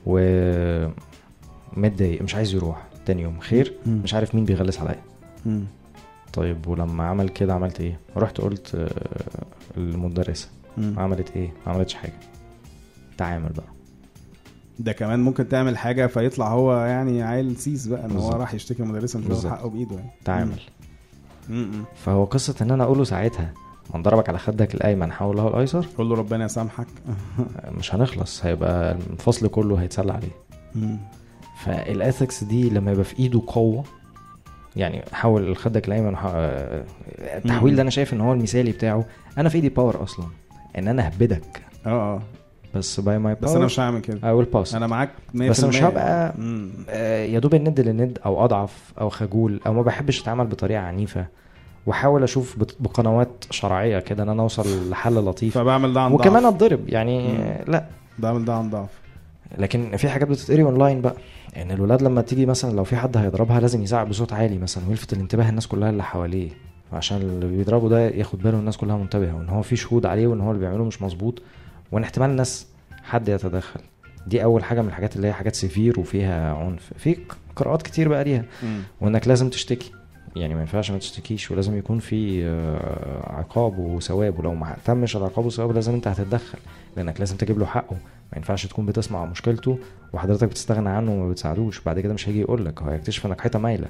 ومتضايق مش عايز يروح تاني يوم، خير مش عارف مين بيغلس عليا. طيب ولما عمل كده عملت ايه؟ رحت قلت المدرسه عملت ايه؟ ما عملتش حاجه. تعامل بقى. ده كمان ممكن تعمل حاجه فيطلع هو يعني عيل سيس بقى ان هو راح يشتكي المدرسه مش واخد حقه بايده يعني. تعامل. فهو قصه ان انا اقوله ساعتها من ضربك على خدك الايمن حول له الايسر، قول له ربنا يسامحك. مش هنخلص، هيبقى الفصل كله هيتسلى عليه. فالاثكس دي لما يبقى في ايده قوه، يعني حول الخدك الايمن التحويل ده انا شايف ان هو المثالي بتاعه. انا في ايدي باور اصلا ان انا اهبدك بس باي ماي باور، بس انا مش هعمل كده. انا معاك 100%، بس مش هبقى يا دوب الند للند او اضعف او خجول او ما بحبش اتعامل بطريقه عنيفه، واحاول اشوف بقنوات شرعيه كده ان انا اوصل لحل لطيف، فبعمل ده عن ضعف وكمان اتضرب يعني. لا بعمل ده عن ضعف. لكن في حاجات بتتقري اونلاين بقى، ان الولاد لما تيجي مثلا لو في حد هيضربها لازم يزعق بصوت عالي مثلا ويلفت الانتباه الناس كلها اللي حواليه، عشان اللي بيضربه ده ياخد باله الناس كلها منتبهه وان هو في شهود عليه وان هو اللي بيعمله مش مظبوط، وان احتمال الناس حد يتدخل. دي اول حاجه من الحاجات اللي هي حاجات سيفير وفيها عنف. في قراءات كتير بقى ليها، وانك لازم تشتكي، يعني ما ينفعش ما تشتكيش، ولازم يكون في عقاب وثواب، ولو ما تمش العقاب والثواب لازم انت هتتدخل، لانك لازم تجيب له حقه. ما ينفعش تكون بتسمع مشكلته وحضرتك بتستغنى عنه وما بتساعدوش، بعد كده مش هيجي يقول لك، هو هيكتشف انك حيطه مايله.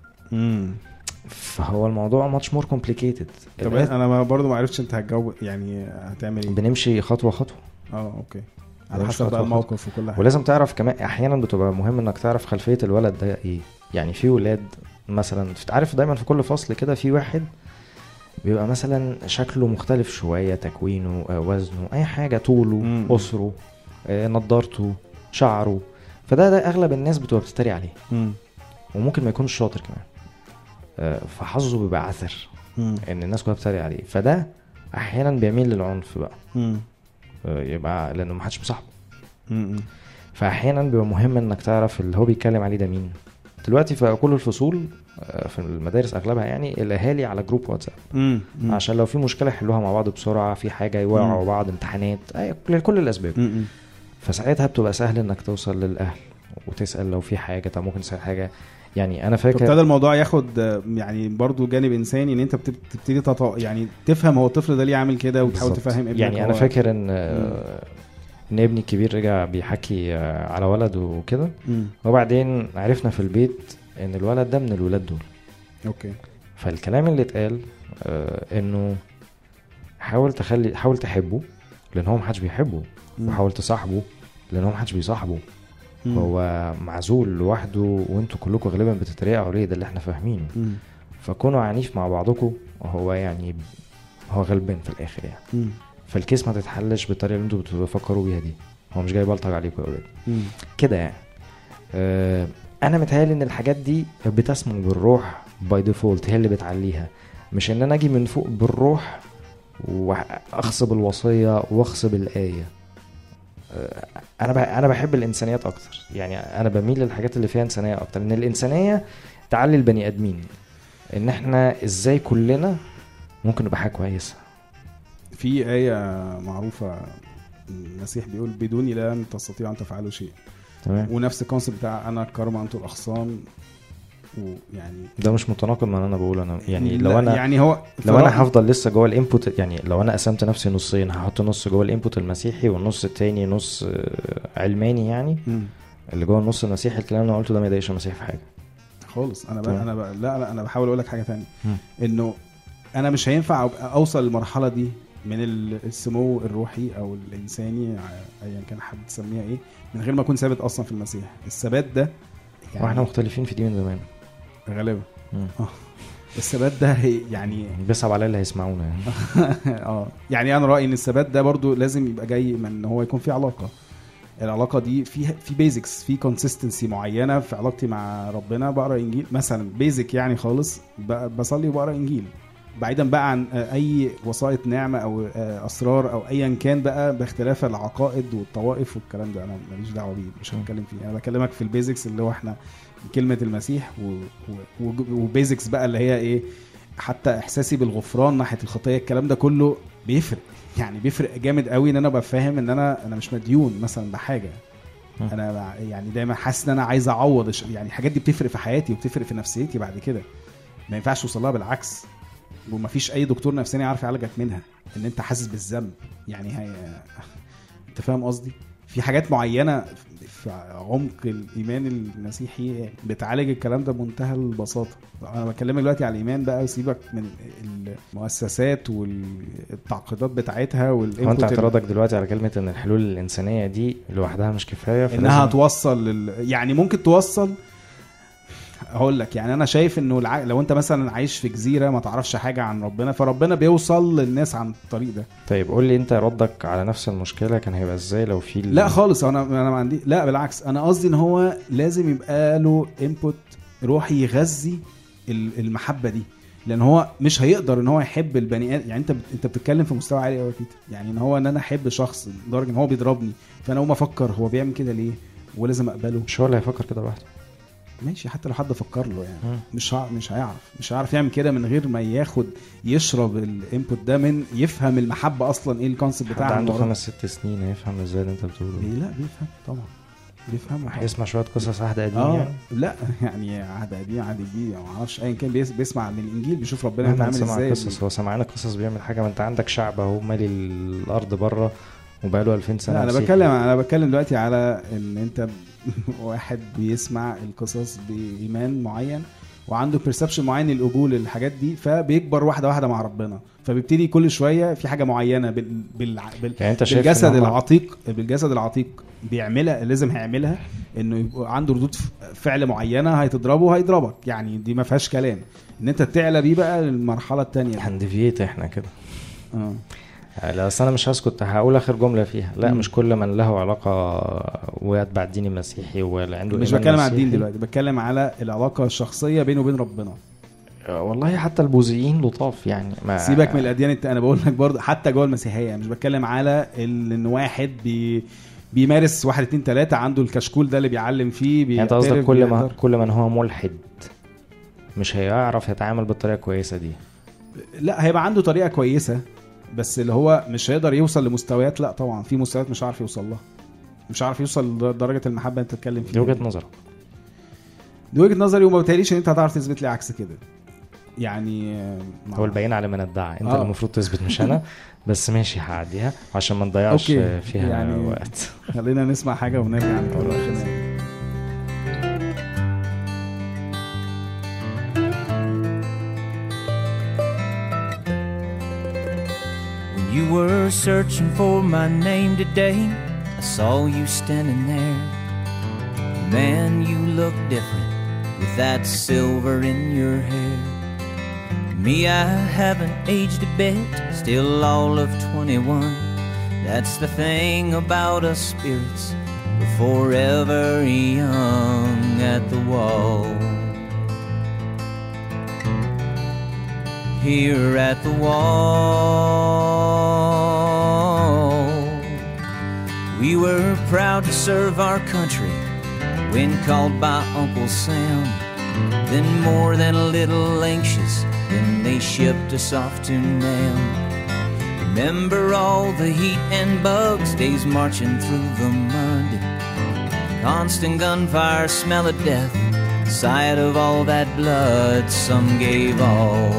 فهو الموضوع much more complicated. طب انا برضو ما عرفتش انت هتجاوب يعني هتعمل ايه. بنمشي خطوه خطوه. اوكي، على حسب بقى الموقف وكل حاجه. ولازم تعرف كمان احيانا بتبقى مهم انك تعرف خلفيه الولد ده ايه. يعني في ولاد مثلا تعرف دايما في كل فصل كده في واحد بيبقى مثلا شكله مختلف شويه، تكوينه، وزنه، اي حاجه، طوله، قصره، نضارته، شعره. فده اغلب الناس بتبقى بتتريق عليه، وممكن ما يكونش شاطر كمان، فحظه بيبقى عثر ان الناس كلها بتتريق عليه. فده احيانا بيميل للعنف بقى، يبقى لانه ما حدش بصاحبه. فاحيانا بيبقى مهم انك تعرف اللي هو بيتكلم عليه ده مين. دلوقتي في كل الفصول في المدارس اغلبها يعني الاهالي على جروب واتساب، عشان لو في مشكله يحلوها مع بعض بسرعه، في حاجه يوعوا بعض، امتحانات، كل الاسباب. فساعتها بتبقى سهل انك توصل للاهل وتسال لو في حاجه. طب ممكن تسال حاجه يعني. انا فاكر ابتدى الموضوع ياخد يعني برضو جانب انساني ان انت بتبتدي يعني تفهم هو الطفل ده ليه عامل كده وتحاول تفهم ابنك. يعني انا فاكر ان ابني الكبير رجع بيحكي على ولد وكده، وبعدين عرفنا في البيت ان الولد ده من الولاد دول. اوكي. فالكلام اللي اتقال انه حاول تحبه لان هو محدش بيحبه، وحاول تصاحبه لان هو محدش بيصاحبه. هو معزول لوحده وانتوا كلكم غالبا بتتريقوا عليه، ده اللي احنا فاهمينه. فكونوا عنيف مع بعضكم هو يعني هو غلبان في الاخر يعني. فالكيس ما تتحلش بالطريقه اللي انتوا بتفكروا بيها دي. هو مش جاي بلطج عليكم يا اولاد كده يعني. انا متهيألي ان الحاجات دي بتسمو بالروح باي ديفولت، هي اللي بتعليها، مش ان انا اجي من فوق بالروح واخصب الوصيه واخصب الايه. انا بحب الانسانيات اكتر يعني. انا بميل للحاجات اللي فيها انسانيه اكتر، ان الانسانيه تعلي البني ادمين، ان احنا ازاي كلنا ممكن نبقى حاجه كويسه. في آية معروفة المسيح بيقول بدوني لن تستطيع أن تفعلوا شيء. تمام. ونفس الكونسيبت بتاع أنا كرمة أنتوا الأغصان. ويعني ده مش متناقض مع انا بقول انا يعني لو انا يعني هو لو انا هفضل لسه جوه الانبوت يعني. لو انا قسمت نفسي نصين هحط نص جوه الانبوت المسيحي والنص التاني نص علماني يعني. اللي جوه النص المسيحي الكلام اللي انا قلته ده ما يضايقش المسيح في حاجه خالص. لا انا بحاول اقول لك حاجه تانية. انه انا مش هينفع اوصل للمرحله دي من السمو الروحي او الانساني ايا كان حد تسميها ايه من غير ما اكون ثابت اصلا في المسيح. الثبات ده يعني واحنا مختلفين في دي من زمان غالبا. الثبات ده يعني بيصعب على اللي هيسمعونا يعني. يعني انا رايي ان الثبات ده برضو لازم يبقى جاي من ان هو يكون في علاقه. العلاقه دي في بيزكس، في كونسيستنسي معينه في علاقتي مع ربنا. بقرا انجيل مثلا بيزك يعني خالص، بصلي وبقرا انجيل بعيدا بقى عن اي وسائط نعمه او اسرار او ايا كان بقى باختلاف العقائد والطوائف والكلام ده. انا ماليش دعوه بيه، مش هنتكلم فيه. انا بكلمك في البيزكس اللي هو احنا كلمه المسيح وبيزكس بقى اللي هي ايه. حتى احساسي بالغفران ناحيه الخطيه الكلام ده كله بيفرق يعني. بيفرق جامد قوي ان انا ابقى فاهم ان انا مش مديون مثلا بحاجه. انا يعني دايما حاسس ان انا عايز اعوض يعني. الحاجات دي بتفرق في حياتي وبتفرق في نفسيتي بعد كده. ما ينفعش توصلها بالعكس، ومفيش اي دكتور نفساني يعرف يعالجك منها ان انت حاسس بالذنب يعني. هي انت فاهم قصدي؟ في حاجات معينه في عمق الايمان المسيحي بتعالج الكلام ده بمنتهى البساطه. انا بكلمك دلوقتي على الايمان بقى، وسيبك من المؤسسات والتعقيدات بتاعتها وانت اعتراضك دلوقتي على كلمه ان الحلول الانسانيه دي لوحدها مش كفايه، انها توصل يعني ممكن توصل. هقول لك يعني انا شايف انه لو انت مثلا عايش في جزيره ما تعرفش حاجه عن ربنا، فربنا بيوصل للناس عن الطريق ده. طيب قول لي انت ردك على نفس المشكله كان هيبقى ازاي لو في لا خالص. انا ما عندي، لا بالعكس. انا قصدي ان هو لازم يبقى له انبوت روحي يغذي المحبه دي، لان هو مش هيقدر ان هو يحب البني ادم. يعني انت بتتكلم في مستوى عالي قوي كده يعني. ان هو ان انا احب شخص لدرجه ان هو بيضربني، فانا اقوم افكر هو بيعمل كده ليه ولازم اقبله. مش هو اللي هيفكر كده لوحده، ماشي. حتى لو حد فكر له يعني مش هيعرف يعمل كده من غير ما يشرب الانبوت ده، من يفهم المحبه اصلا ايه الكونسيبت بتاعها. عنده 5-6 سنين هيفهم ازاي اللي انت بتقوله؟ لا بيفهم طبعا، بيفهم. هيسمع شويه قصص عهد قديم يعني. لا يعني عهد قديم ما اعرفش ايا كان بيسمع من الانجيل، بيشوف ربنا بيعمل ازاي. قصص هو سمعنا قصص بيعمل حاجه. ما انت عندك شعب اهو مالي الارض بره وبقاله 2000 سنه. انا بتكلم دلوقتي على ان انت واحد بيسمع القصص بإيمان معين وعنده بيرسبشن معين للقبول الحاجات دي، فبيكبر واحدة واحدة مع ربنا، فبيبتدي كل شوية في حاجة معينة يعني بالجسد العتيق بيعملها، لازم هيعملها، انه يبقى عنده ردود فعل معينة هيضربك يعني. دي ما فيهاش كلام. ان انت تعلى بيه بقى للمرحلة التانية. هندفيت احنا كده. لا انا مش هسكت، هقول اخر جمله فيها. لا مش كل من له علاقه ويتبع الدين المسيحي ولا عنده، مش بتكلم على الدين دلوقتي، بتكلم على العلاقه الشخصيه بينه وبين ربنا. والله حتى البوذيين لطاف يعني. سيبك من الاديان. انا بقول لك برضه حتى جوه المسيحيه مش بتكلم على ان واحد بيمارس 1 2 3 عنده الكشكول ده اللي بيعلم فيه. يعني انت قصدك كل من هو ملحد مش هيعرف يتعامل بالطريقه كويسه دي؟ لا هيبقى عنده طريقه كويسه، بس اللي هو مش هيقدر يوصل لمستويات. لا طبعا في مستويات مش عارف يوصل لها. مش عارف يوصل لدرجه المحبه انت تتكلم فيها. دي وجهه نظرك. دي وجهه نظري، وما بتهيأليش ان انت هتعرف تثبت لي عكس كده يعني. هو الباقيين على من ادعى، انت المفروض تثبت مش انا. بس ماشي هعديها عشان ما نضيعش فيها يعني وقت. خلينا نسمع حاجه ونرجع نكمل. You were searching for my name today. I saw you standing there. Man, you look different with that silver in your hair. Me, I haven't aged a bit, still all of 21. That's the thing about us spirits, we're forever young at the wall. Here at the wall, we were proud to serve our country when called by Uncle Sam. Then more than a little anxious when they shipped us off to Nam. Remember all the heat and bugs, days marching through the mud, constant gunfire, smell of death, sight of all that blood. Some gave all.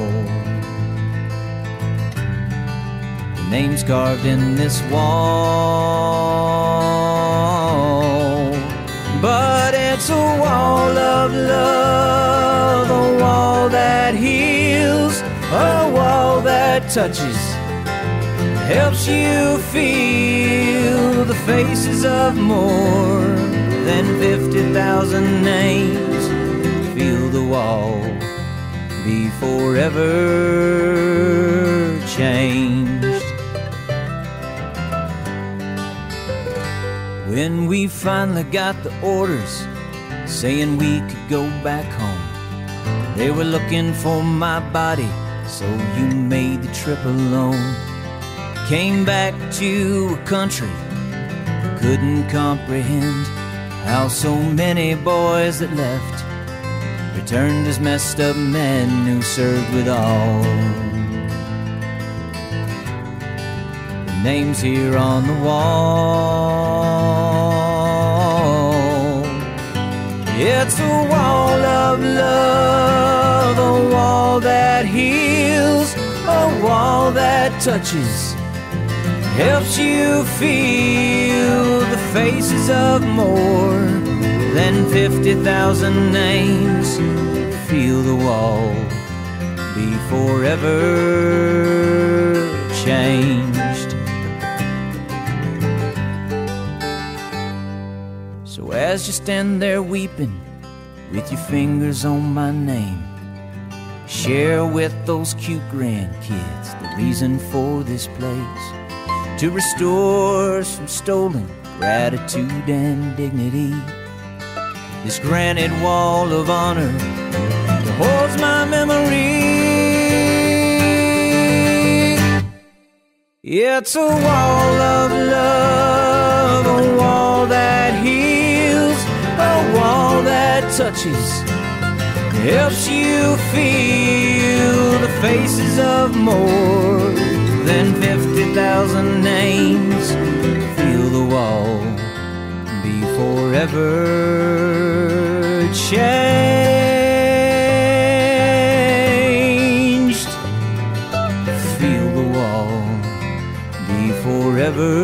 Names carved in this wall, but it's a wall of love, a wall that heals, a wall that touches, helps you feel the faces of more than 50,000 names. Feel the wall be forever changed. When we finally got the orders saying we could go back home, they were looking for my body, so you made the trip alone. Came back to a country couldn't comprehend how so many boys that left returned as messed up men who served with all. The names here on the wall, it's a wall of love, a wall that heals, a wall that touches, helps you feel the faces of more than 50,000 names. Feel the wall be forever changed. So as you stand there weeping with your fingers on my name, share with those cute grandkids the reason for this place, to restore some stolen gratitude and dignity. This granite wall of honor that holds my memory. It's a wall of love, a wall that heals, a wall that touches, helps you feel the faces of more than 50,000 names. Feel the wall be forever changed. Feel the wall be forever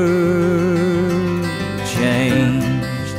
changed.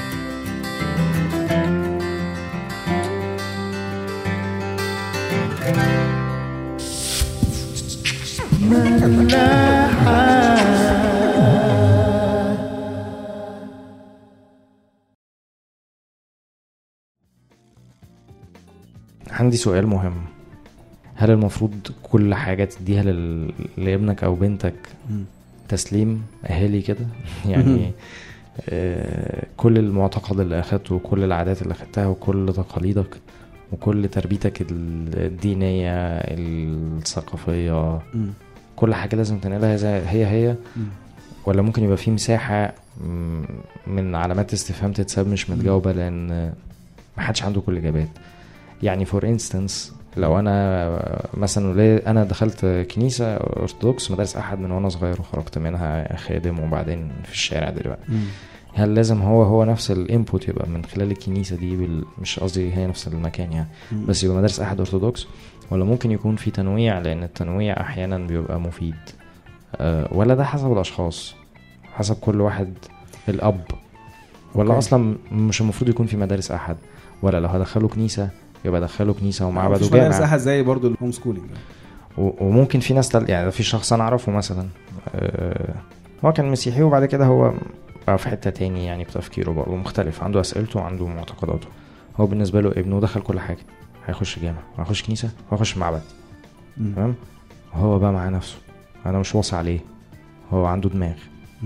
عندي سؤال مهم. هل المفروض كل حاجة تديها لابنك أو بنتك تسليم أهالي كده؟ يعني كل المعتقد اللي أخدته وكل العادات اللي أخدتها وكل تقاليدك وكل تربيتك الدينية الثقافية كل حاجة لازم تنقلها هي ولا ممكن يبقى في مساحة من علامات استفهام تتساب مش متجاوبة لأن محدش عنده كل الإجابات؟ يعني for instance لو أنا مثلا أنا دخلت كنيسة أرثوذكس مدارس أحد من وأنا صغير وخرجت منها خادم وبعدين في الشارع دلوقتي هل لازم هو نفس الانبوت يبقى من خلال الكنيسه دي مش قصدي هي نفس المكان يعني بس يبقى مدارس احد ارثوذكس، ولا ممكن يكون في تنويع؟ لان التنويع احيانا بيبقى مفيد. ولا ده حسب الاشخاص، حسب كل واحد الاب، ولا اصلا مش المفروض يكون في مدارس احد؟ ولا لو هدخله كنيسه يبقى دخله كنيسه ومعبد وجامع. مدارس احد زي برضو الهوم سكولينج. وممكن في ناس يعني في شخص انا اعرفه مثلا هو كان مسيحي وبعد كده هو بقى في حته تاني يعني بتفكيره بقى مختلف، عنده اسئلته وعنده معتقداته. هو بالنسبه له ابنه دخل كل حاجه، هيخش جامع وهيخش كنيسه وهيخش معبد، تمام. هو بقى مع نفسه، انا مش واصي عليه، هو عنده دماغ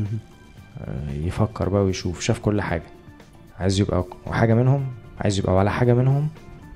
يفكر بقى ويشوف، شاف كل حاجه، عايز يبقى حاجه منهم، عايز يبقى ولا حاجه منهم.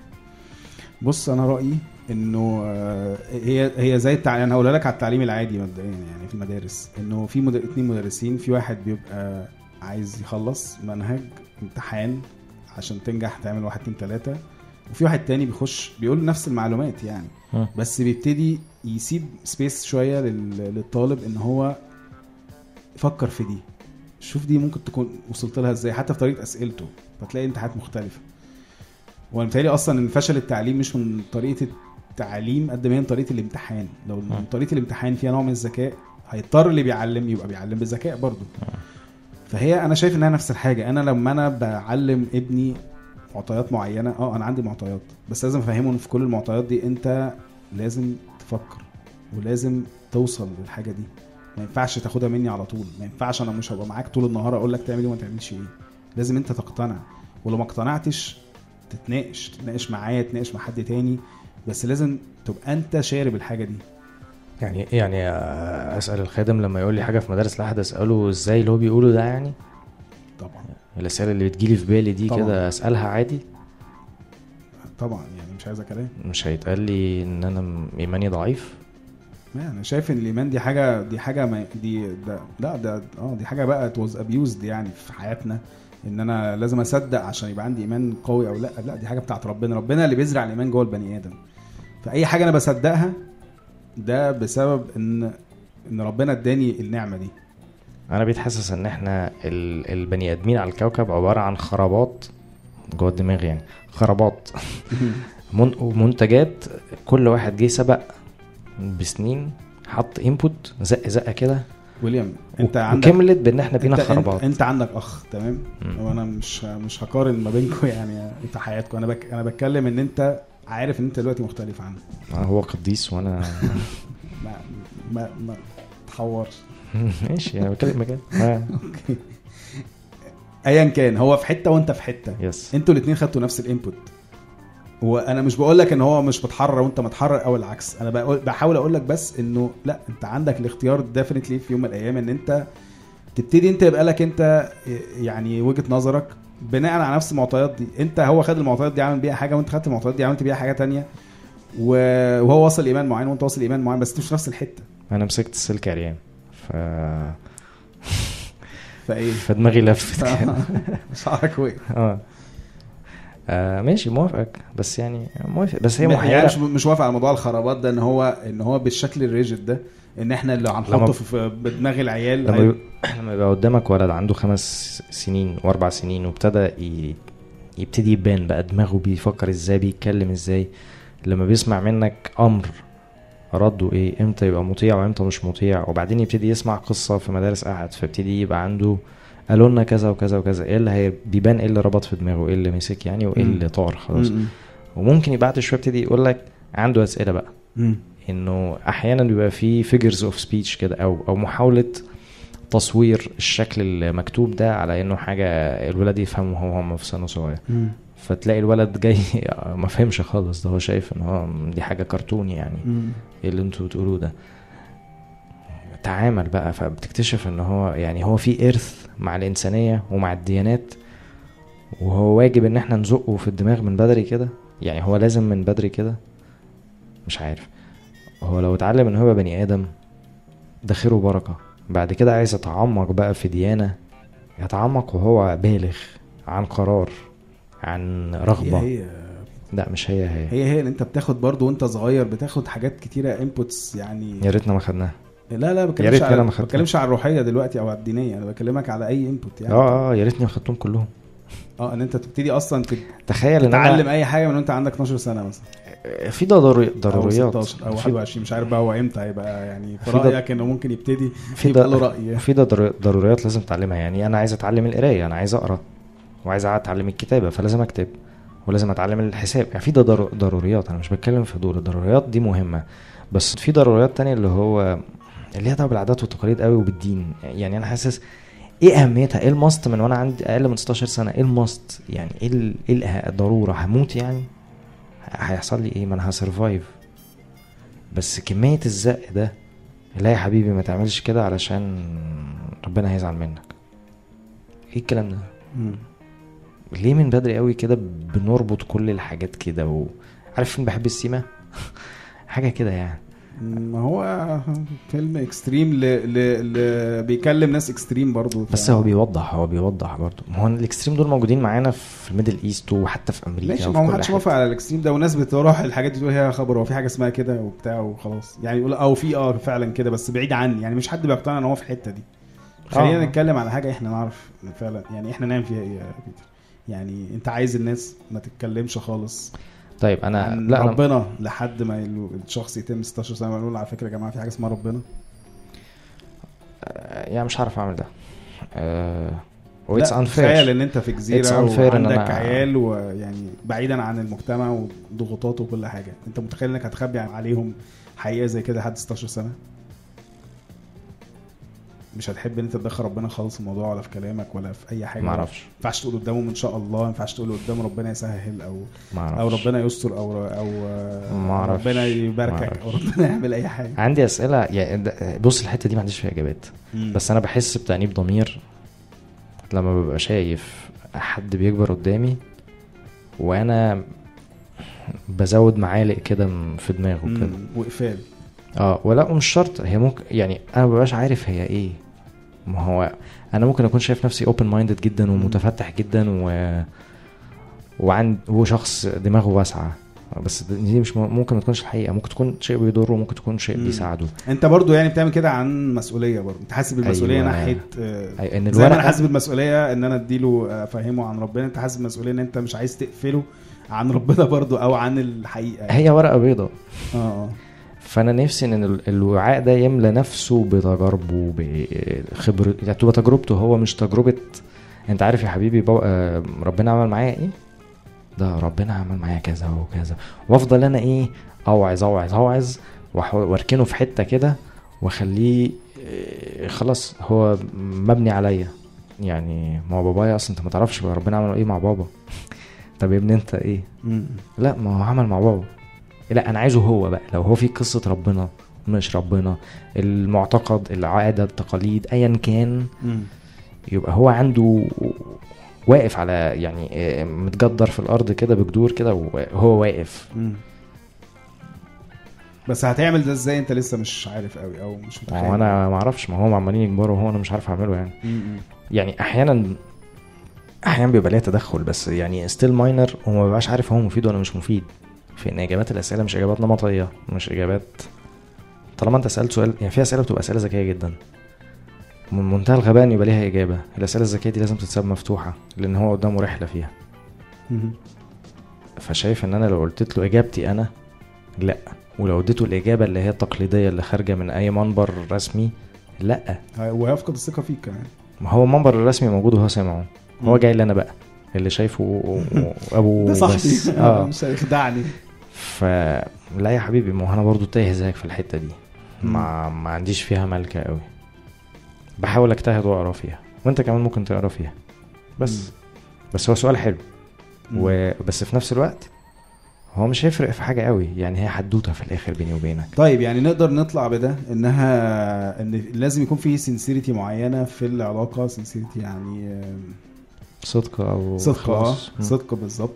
بص انا رايي انه هي زي التعليم. انا هقول لك على التعليم العادي مبدئيا يعني في المدارس، انه في 2 مدرسين، في واحد بيبقى عايز يخلص منهج امتحان عشان تنجح تعمل 1 2 3، وفي واحد تاني بيخش بيقول نفس المعلومات يعني بس بيبتدي يسيب سبيس شويه للطالب ان هو يفكر في دي، شوف دي ممكن تكون وصلت لها ازاي، حتى في طريقه اسئلته فتلاقي امتحانات مختلفه. وانا متهيألي اصلا ان فشل التعليم مش من طريقه التعليم قد ما هي من طريقه الامتحان. لو من طريقه الامتحان فيها نوع من الذكاء هيضطر اللي بيعلم يبقى بيعلم بذكاء برضو. فهي انا شايف انها نفس الحاجه. انا لما انا بعلم ابني معطيات معينه، انا عندي معطيات بس لازم افهمه ان في كل المعطيات دي انت لازم تفكر ولازم توصل للحاجه دي، ما ينفعش تاخدها مني على طول. ما ينفعش انا مش هبقى معاك طول النهار اقول لك تعمل ايه وما تعملش ايه. لازم انت تقتنع، ولو ما اقتنعتش تتناقش معايا، تتناقش مع حد تاني، بس لازم تبقى انت شارب الحاجه دي. يعني اسال الخادم لما يقول لي حاجه في مدارس الاحد اساله ازاي اللي هو بيقوله ده يعني. طبعا الاسئله اللي بتجيلي في بالي دي كده اسالها عادي طبعا، يعني مش عايزه كلام. مش هيتقال لي ان انا ايماني ضعيف. ما انا شايف ان الايمان دي حاجه ما دي دي حاجه بقى توز ابيوزد يعني في حياتنا، ان انا لازم اصدق عشان يبقى عندي ايمان قوي او لا دي حاجه بتاعت ربنا اللي بيزرع الايمان جوه البني ادم. فاي حاجه انا بصدقها ده بسبب ان ربنا اداني النعمه دي. انا بيتحسس ان احنا البني ادمين على الكوكب عباره عن خرابات جوه الدماغ، يعني خرابات منتجات. كل واحد جه سبق بسنين حط انبوت زقه كده ويليام، انت عندك كملت بان احنا بينا خرابات. انت عندك اخ تمام، وانا مش هقارن ما بينكم يعني في حياتكم. انا بتكلم ان انت عارف ان انت دلوقتي مختلف عنه. هو قديس وانا ما تحورش. ماشي انا بتكلم مكان اوكي. ايا كان هو في حته وانت في حته، انتوا الاثنين خدتوا نفس الانبوت. وانا مش بقول لك ان هو مش متحرر وانت متحرر او العكس، انا بحاول اقول لك بس انه لا، انت عندك الاختيار ديفينتلي في يوم من الايام ان انت تبتدي انت يبقى لك انت يعني وجهة نظرك بناء على نفس المعطيات دي. انت هو خد المعطيات دي عمل بيها حاجه، وانت خدت المعطيات دي عملت بيها حاجه تانية، وهو وصل ايمان معين وانت وصل ايمان معين، بس مش نفس الحته. انا مسكت السلك عريان فايه فدماغي لفت شعرك وقف. ماشي موافقك، بس يعني موافق، بس هي يعني مش موافق على موضوع الخرابات ده، ان هو بالشكل الريجيد ده، ان احنا اللي هنحطه في بدماغ العيال. لما يبقى قدامك ولد عنده 5 سنين و4 سنين وابتدى يبتدي يبان بقى دماغه بيفكر ازاي، بيتكلم ازاي، لما بيسمع منك امر رده ايه، امتى يبقى مطيع وامتى مش مطيع، وبعدين يبتدي يسمع قصة في مدارس احد، فابتدي يبقى عنده قالوا لنا كذا وكذا وكذا، ايه اللي هي بيبان، ايه اللي ربط في دماغه، ايه اللي مسك يعني، وايه اللي طار خلاص. وممكن يبعد شويه يبتدي يقول لك عنده اسئله بقى، انه احيانا بيبقى فيه figures of speech كده او محاوله تصوير الشكل المكتوب ده على انه حاجه الولد يفهمه هم في سنه صغير. فتلاقي الولد جاي ما فهمش خالص، ده هو شايف ان هو دي حاجه كرتوني يعني. ايه اللي انتوا بتقولوه ده؟ تعامل بقى، فبتكتشف ان هو يعني هو في إرث مع الإنسانية ومع الديانات، وهو واجب ان احنا نزقه في الدماغ من بدري كده. يعني هو لازم من بدري كده، مش عارف، هو لو اتعلم ان هو بني آدم ده خير وبركة. بعد كده عايز يتعمق بقى في ديانة، يتعمق وهو بالغ عن قرار، عن رغبة. لا مش هي اللي انت بتاخد برضو وانت صغير، بتاخد حاجات كتيرة inputs يعني. يا ريتنا ما خدناها. لا بتكلمش على الروحيه دلوقتي او على الدينيه، انا بكلمك على اي انبوت يعني. يا ريتني اخدتهم كلهم. ان انت تبتدي اصلا تخيل ان تتعلم اي حاجه من وانت عندك 12 سنه مثلا، في ضروريات او 21 مش عارف بقى هو امتى هيبقى يعني في رايك انه ممكن يبتدي يبقى له راي. في ضروريات لازم تعلمها. يعني انا عايز اتعلم القرايه، انا عايز اقرا وعايز اتعلم الكتابه، فلازم اكتب ولازم اتعلم الحساب. يعني في ضروريات، انا مش بتكلم في دول الضروريات دي مهمه، بس في ضروريات تانية اللي هو اللي هي بالعادات والتقاليد قوي وبالدين. يعني انا حاسس ايه اهميتها، ايه الماست من وانا عندي اقل من 16 سنه، ايه الماست يعني، ايه الضروره، هموت يعني هيحصل لي ايه، ما انا هسرفايف. بس كميه الزق ده، لا يا حبيبي ما تعملش كده علشان ربنا هيزعل منك. ايه الكلام ده؟ ليه من بدري قوي كده بنربط كل الحاجات كده؟ وعارف فين بحب السيما حاجه كده يعني. ما هو فيلم اكستريم بيكلم ناس اكستريم برضو، بس هو بيوضح برضو. ما هو الاكستريم دول موجودين معانا في الميدل ايست وحتى في امريكا. ماشي، ما حدش موافق على الاكستريم ده، وناس بتروح الحاجات دي تقول هي خبر وفي حاجه اسمها كده وبتاع وخلاص يعني، يقول او في فعلا كده بس بعيد عني يعني، مش حد بيقتنع ان هو في الحته دي. خلينا نتكلم على حاجه احنا نعرف فعلا يعني احنا نعمل فيها ايه يا بيتر. يعني انت عايز الناس ما تتكلمش خالص طيب انا لا ربنا لحد ما الشخص يتم 16 سنه يقول على فكره يا جماعه في حاجه اسمها ربنا؟ يعني مش عارف اعمل ده. وإتس unfair. تخيل ان انت في جزيره وعندك عيال ويعني بعيدا عن المجتمع وضغوطاته وكل حاجه، انت متخيل انك هتخبي عليهم حقيقه زي كده لحد 16 سنه؟ مش هتحب ان انت تدخل ربنا خالص الموضوع ولا في كلامك ولا في اي حاجه؟ ما اعرفش. ما ينفعش تقول قدامه ان شاء الله، ما ينفعش تقول قدامه ربنا يسهل او ربنا يستر او ربنا يباركك او ربنا يعمل اي حاجه. عندي اسئله يعني، بص الحته دي ما عنديش فيها اجابات، بس انا بحس بتأنيب ضمير لما ببقى شايف حد بيكبر قدامي وانا بزود معالق كده في دماغه كده وقفال. ولا مش شرط هي ممكن يعني انا مبقاش عارف هي ايه. ما هو انا ممكن اكون شايف نفسي open minded جدا ومتفتح جدا هو شخص دماغه واسعه، بس دي مش ممكن ما تكونش الحقيقه، ممكن تكون شيء بيضره وممكن تكون شيء بيساعده. انت برضو يعني بتعمل كده عن مسؤوليه برضو، انت حاسس بالمسؤوليه ناحيه ان زي ما انا حاسس بالمسؤوليه ان انا اديله افهمه عن ربنا، انت حاسس بالمسؤوليه ان انت مش عايز تقفله عن ربنا برضو او عن الحقيقه يعني. هي ورقه بيضاء. فانا نفسي ان الوعاء ده يملى نفسه بتجاربه بخبرته، يعني تبقى تجربته هو مش تجربه انت عارف يا حبيبي ربنا عمل معايا ايه، ده ربنا عمل معايا كذا وكذا، وافضل انا ايه اوعظ واركنه في حته كده واخليه خلاص هو مبني عليا. يعني ما هو بابايا اصلا انت ما تعرفش ربنا عمل ايه مع بابا. طب يا ابني انت ايه؟ لا ما هو عمل مع بابا. لا انا عايزه هو بقى، لو هو في قصه ربنا مش ربنا، المعتقد، العاده، التقاليد، ايا كان، يبقى هو عنده واقف على يعني متجدر في الارض كده بجدور كده وهو واقف. بس هتعمل ده ازاي؟ انت لسه مش عارف قوي او مش متخيل. انا ما اعرفش، ما هو عمالين يكبروا وهو انا مش عارف اعمله يعني. يعني احيانا بيبقى ليه تدخل، بس يعني ستيل ماينر وما بيبقاش عارف هو مفيد ولا مش مفيد. في ان اجابات الاسئله مش اجابات نمطيه، مش اجابات طالما انت سالت سؤال. يعني في اسئله بتبقى اسئله ذكيه جدا من منتهى الغباء ان يبقى ليها اجابه. الاسئله الذكيه دي لازم تتساب مفتوحه لان هو قدامه رحله فيها. فشايف ان انا لو قلت له اجابتي انا لا، ولو اديته الاجابه اللي هي التقليديه اللي خارجه من اي منبر رسمي لا، وهيفقد الثقه فيك كمان. ما هو المنبر الرسمي موجود وهو سامعه، هو جاي لي انا بقى اللي شايفه ابو ده صاحبي مش هيخدعني. فلا يا حبيبي، ما انا برضو تايه زيك في الحته دي، ما عنديش فيها ملكه قوي، بحاول اجتهد واقرا فيها وانت كمان ممكن تقرا فيها. بس هو سؤال حلو وبس في نفس الوقت هو مش هيفرق في حاجه قوي، يعني هي حدوته في الاخر بيني وبينك. طيب يعني نقدر نطلع بده ان لازم يكون في سنسيريتي معينه في العلاقه. سنسيريتي يعني صدق او صدق بالظبط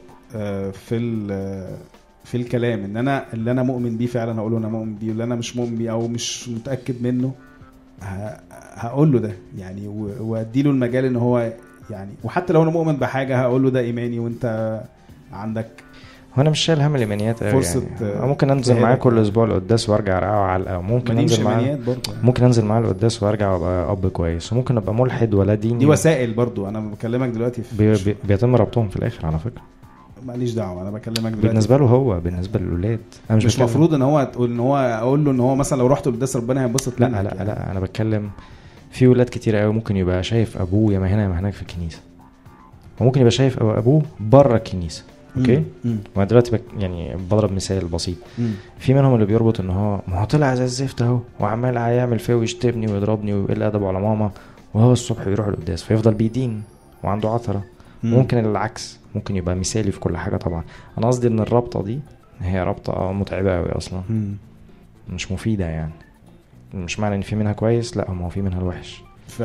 في الكلام. ان انا اللي انا مؤمن بيه فعلا هقوله انا مؤمن بيه، واللي انا مش مؤمن بيه او مش متاكد منه هقول له ده يعني، واديله المجال ان هو يعني، وحتى لو انا مؤمن بحاجه هقول له ده ايماني وانت عندك. وانا مش شايل هم الايمانيات قوي فرصة يعني. ممكن انزل معاه كل اسبوع القداس وارجع ارقعه علقه، ممكن انزل معاه ممكن انزل معاه القداس وارجع وابقى اب كويس، وممكن ابقى ملحد ولا ديني. دي وسائل برضو. انا بكلمك دلوقتي بيتم ربطهم في الاخر على فكره. ماليش دعوه، انا بكلمك دلوقتي بالنسبه له هو، بالنسبه للاولاد انا مش مفروض ان هو تقول ان هو اقول له ان هو مثلا لو رحت القداس ربنا هينبسط. لا لا لا, يعني. لا انا بتكلم في ولاد كتير قوي ممكن يبقى شايف ابوه يا ما هنا يا ما هناك في الكنيسه، وممكن يبقى شايف ابوه بره الكنيسه. اوكي وانا دلوقتي يعني بضرب مثال بسيط. في منهم اللي بيربط ان هو ما هو طلع زي الزفت اهو وعمال هيعمل فيه ويشتمني ويضربني ويقل ادبه على ماما، وهو الصبح بيروح القداس فيفضل بيدين وعنده عثره. ممكن العكس، ممكن يبقى مثالي في كل حاجه. طبعا انا قصدي ان الرابطه دي هي رابطه متعبه قوي اصلا، مش مفيده يعني. مش معنى ان في منها كويس، لا ما هو في منها الوحش.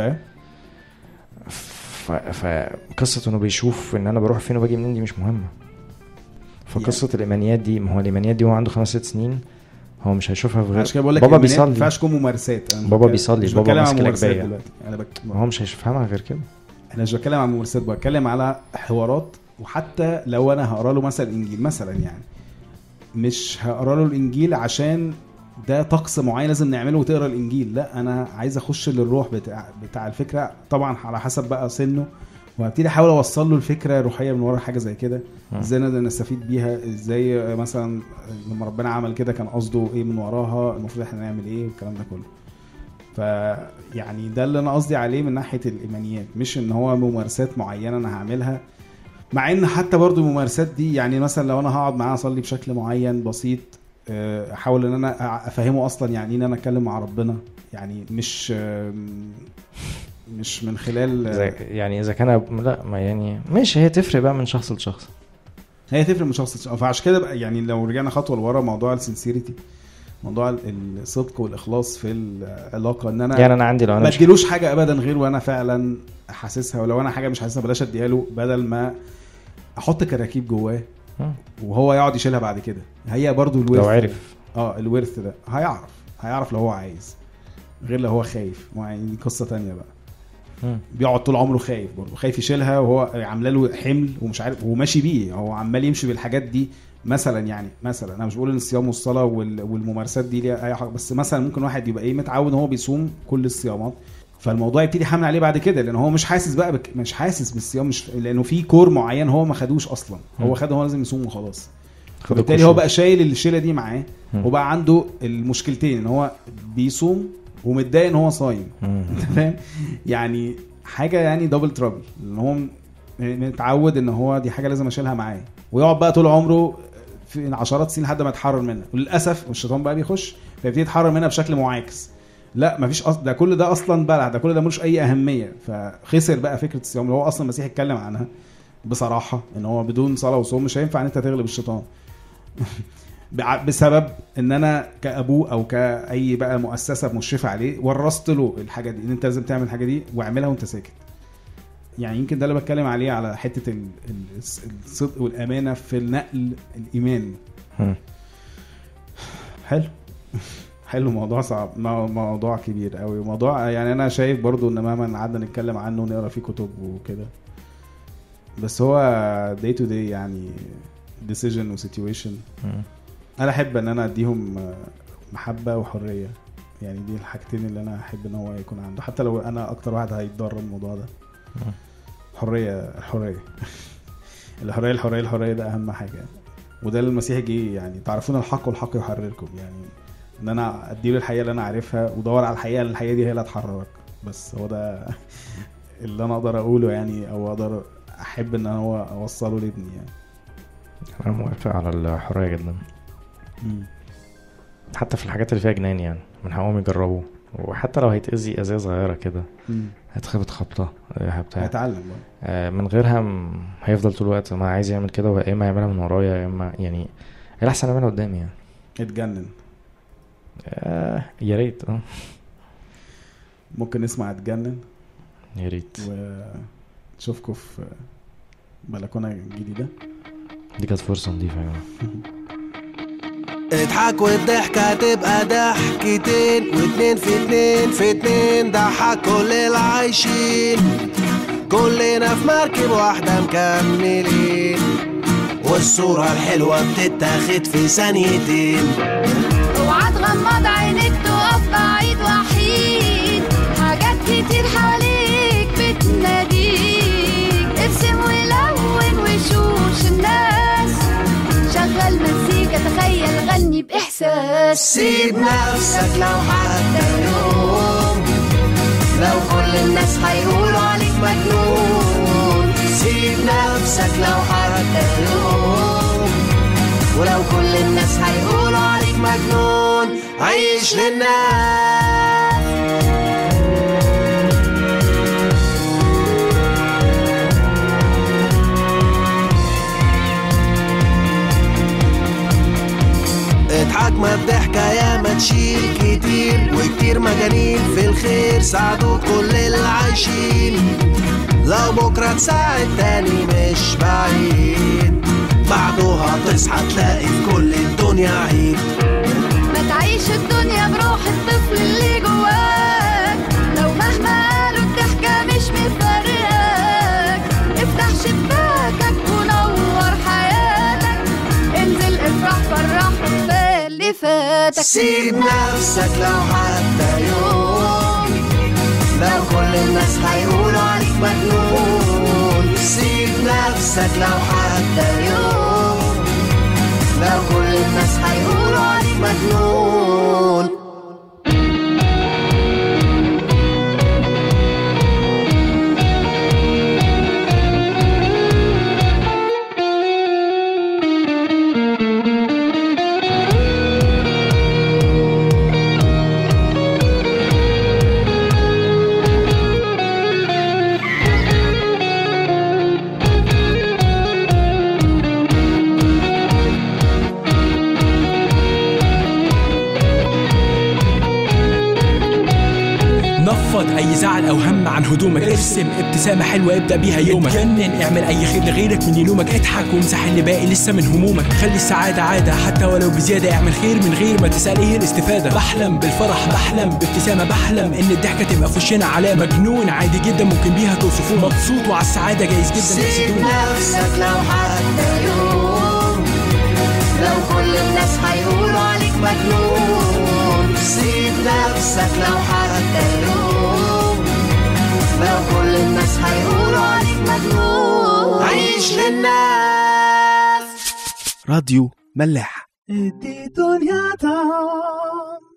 فقصه انه بيشوف ان انا بروح فين وباجي منين دي مش مهمه. فقصه يعني الإيمانيات دي، ما هو الإيمانيات دي هو عنده 5-6 سنين هو مش هيشوفها في غير بابا بيصلي. ما ينفعش تكون ممارسات. بابا بيصلي، بابا ماسك الجبايه، انا هو مش هيفهمها غير كده. انا مش بتكلم عن ممارسات، بتكلم على حوارات. وحتى لو انا هقرا له مثلا انجيل مثلا، يعني مش هقرا له الانجيل عشان ده طقس معين لازم نعمله وتقرا الانجيل، لا انا عايز اخش للروح بتاع الفكره، طبعا على حسب بقى سنه، وابتدي احاول اوصل له الفكره الروحيه من ورا حاجه زي كده، ازاي نقدر نستفيد بيها، ازاي مثلا لما ربنا عمل كده كان قصده ايه من وراها، المفروض احنا نعمل ايه والكلام ده كله. فيعني ده اللي انا قصدي عليه من ناحيه الايمانيات، مش ان هو ممارسات معينه انا هعملها. مع ان حتى برضو الممارسات دي يعني مثلا لو انا هقعد معاه اصلي بشكل معين بسيط، احاول ان انا افهمه اصلا يعني ان انا اتكلم مع ربنا، يعني مش من خلال يعني اذا كان لا ما يعني مش هي تفرق بقى من شخص لشخص، هي تفرق من شخص لشخص. فعشان كده بقى يعني لو رجعنا خطوه لورا، موضوع السنسيريتي، موضوع الصدق والاخلاص في العلاقه، ان انا يعني انا عندي لو انا ما اديلوش حاجه ابدا غير وانا فعلا حاسسها، ولو انا حاجه مش حاسسها بلاش اديها له، بدل ما احط كراكيب جواه وهو يقعد يشيلها بعد كده. هي برضو الورث، لو عرف الورث ده هيعرف لو هو عايز، غير لو هو خايف. يعني دي قصه تانية بقى. بيقعد طول عمره خايف، برضو خايف يشيلها وهو عامله له حمل ومش عارف، وماشي بيه، هو عمال يمشي بالحاجات دي مثلا. يعني مثلا انا مش بقول ان الصيام والصلاه والممارسات دي ليها اي حاجه، بس مثلا ممكن واحد يبقى متعود ان هو بيصوم كل الصيامات، فالموضوع يبتدي حمل عليه بعد كده، لان هو مش حاسس بقى مش حاسس بالصيام، مش لانه في كور معين هو ما خدوش اصلا، هو خده، هو لازم يصوم وخلاص. فبالتالي هو بقى شايل الشيله دي معاه، وبقى عنده المشكلتين، ان هو بيصوم ومتضايق ان هو صايم. انت فاهم يعني حاجه يعني دبل ترابل، ان هو متعود ان هو دي حاجه لازم اشيلها معاه، ويقعد بقى طول عمره في عشرات سنين لحد ما يتحرر منها. وللاسف والشيطان بقى بيخش فيبتدي يتحرر منها بشكل معاكس. لا مفيش ده كل ده اصلا بلع، ده كل ده ملوش اي اهميه. فخسر بقى فكره الصيام اللي هو اصلا المسيح اتكلم عنها بصراحه، ان هو بدون صلاه وصوم مش هينفع ان انت تغلب الشيطان. بسبب ان انا كابوه او كاي بقى مؤسسه مشرفه عليه ورثت له الحاجه دي، ان انت لازم تعمل الحاجه دي واعملها وانت ساكت. يعني يمكن ده اللي بتكلم عليه، على حته الصدق والامانه في النقل الايمان. حلو موضوع صعب، موضوع كبير قوي، موضوع يعني انا شايف برضو ان مهما قعدنا نتكلم عنه ونقرا فيه كتب وكده، بس هو day to day يعني decision و situation. انا احب ان انا اديهم محبه وحريه، يعني دي الحاجتين اللي انا احب ان هو يكون عنده، حتى لو انا اكتر واحد هيتضرر من الموضوع ده. الحريه ده اهم حاجه، وده اللي المسيح جه يعني تعرفون الحق والحق يحرركم، يعني ان انا اديله الحقيقه اللي انا عارفها ودور على الحقيقه دي هي اللي هتحررك. بس هو ده اللي انا اقدر اقوله يعني، او اقدر احب ان هو اوصله لابني يعني. انا موافق على الحريه جدا. حتى في الحاجات اللي فيها جنان يعني من حقهم يجربوا، وحتى لو هيتأذي أذية صغيرة كده هتخبط خبطة هيتعلم من غيرها هيفضل طول الوقت ما عايز يعمل كده، ويا إما يعملها من ورايا يا إما يعني الأحسن يعملها قدامي يعني اتجنن. يا ريت ممكن نسمع اتجنن يا ريت، ونشوفكم في بلكونة جديدة. دي كانت فرصة نضيفة يا جماعة. اضحك والضحكة تبقى ضحكتين، واتنين في اتنين في اتنين ضحك كل العايشين، كلنا في مركب واحدة مكملين، والصورة الحلوة بتتاخد في ثانيتين. اوعى تغمض عينك تقف بعيد وحيد، حاجات كتير حواليك بتناديك. ارسم ولون وشوش الناس، شغل مزيكا تخيل غني بإحساس. سيب نفسك لو حتى يوم، لو كل الناس هيقولوا عليك مجنون. سيب نفسك لو حتى يوم، ولو كل الناس هيقولوا عليك مجنون. عيش للناس. اضحك ما بضحكة يا ما تشيل كتير، وكتير مجانين في الخير ساعدوا كل العايشين. لو بكرة تساعد تاني مش بعيد، بعدها تصحى تلاقي في كل الدنيا عيد. ما تعيش الدنيا بروح الطفل اللي جواك، لو مهما قالوا الضحكة مش مفرقاك. افتح شباكك ونور حياتك، انزل افرح فرح وكفاية اللي فاتك. سيب نفسك لو حتى يوم، لو كل الناس هيقولوا عليك مجنون. سيب نفسك لو حتى يوم، لو كل الناس هيقولوا عليك مجنون. اي زعل او هم عن هدومك، ارسم ابتسامه حلوه ابدا بيها يومك. اتجنن اعمل اي خير لغيرك من يلومك، اضحك وامسح اللي باقي لسه من همومك. خلي السعاده عاده حتى ولو بزياده، اعمل خير من غير ما تسال ايه الاستفاده. بحلم بالفرح بحلم بابتسامه، بحلم ان الضحكه تبقى في وشنا علامه. مجنون عادي جدا ممكن بيها توصفوه، مبسوط وعلى السعاده جايز جدا تحسدوه. سيب نفسك لو حتى يوم، لو كل الناس هيقولوا عليك مجنون. سيب نفسك لو حتى يوم، لو كل الناس هيقولوا عليك مجنون. عيش للناس. راديو ملاح. دي دنيا طعم.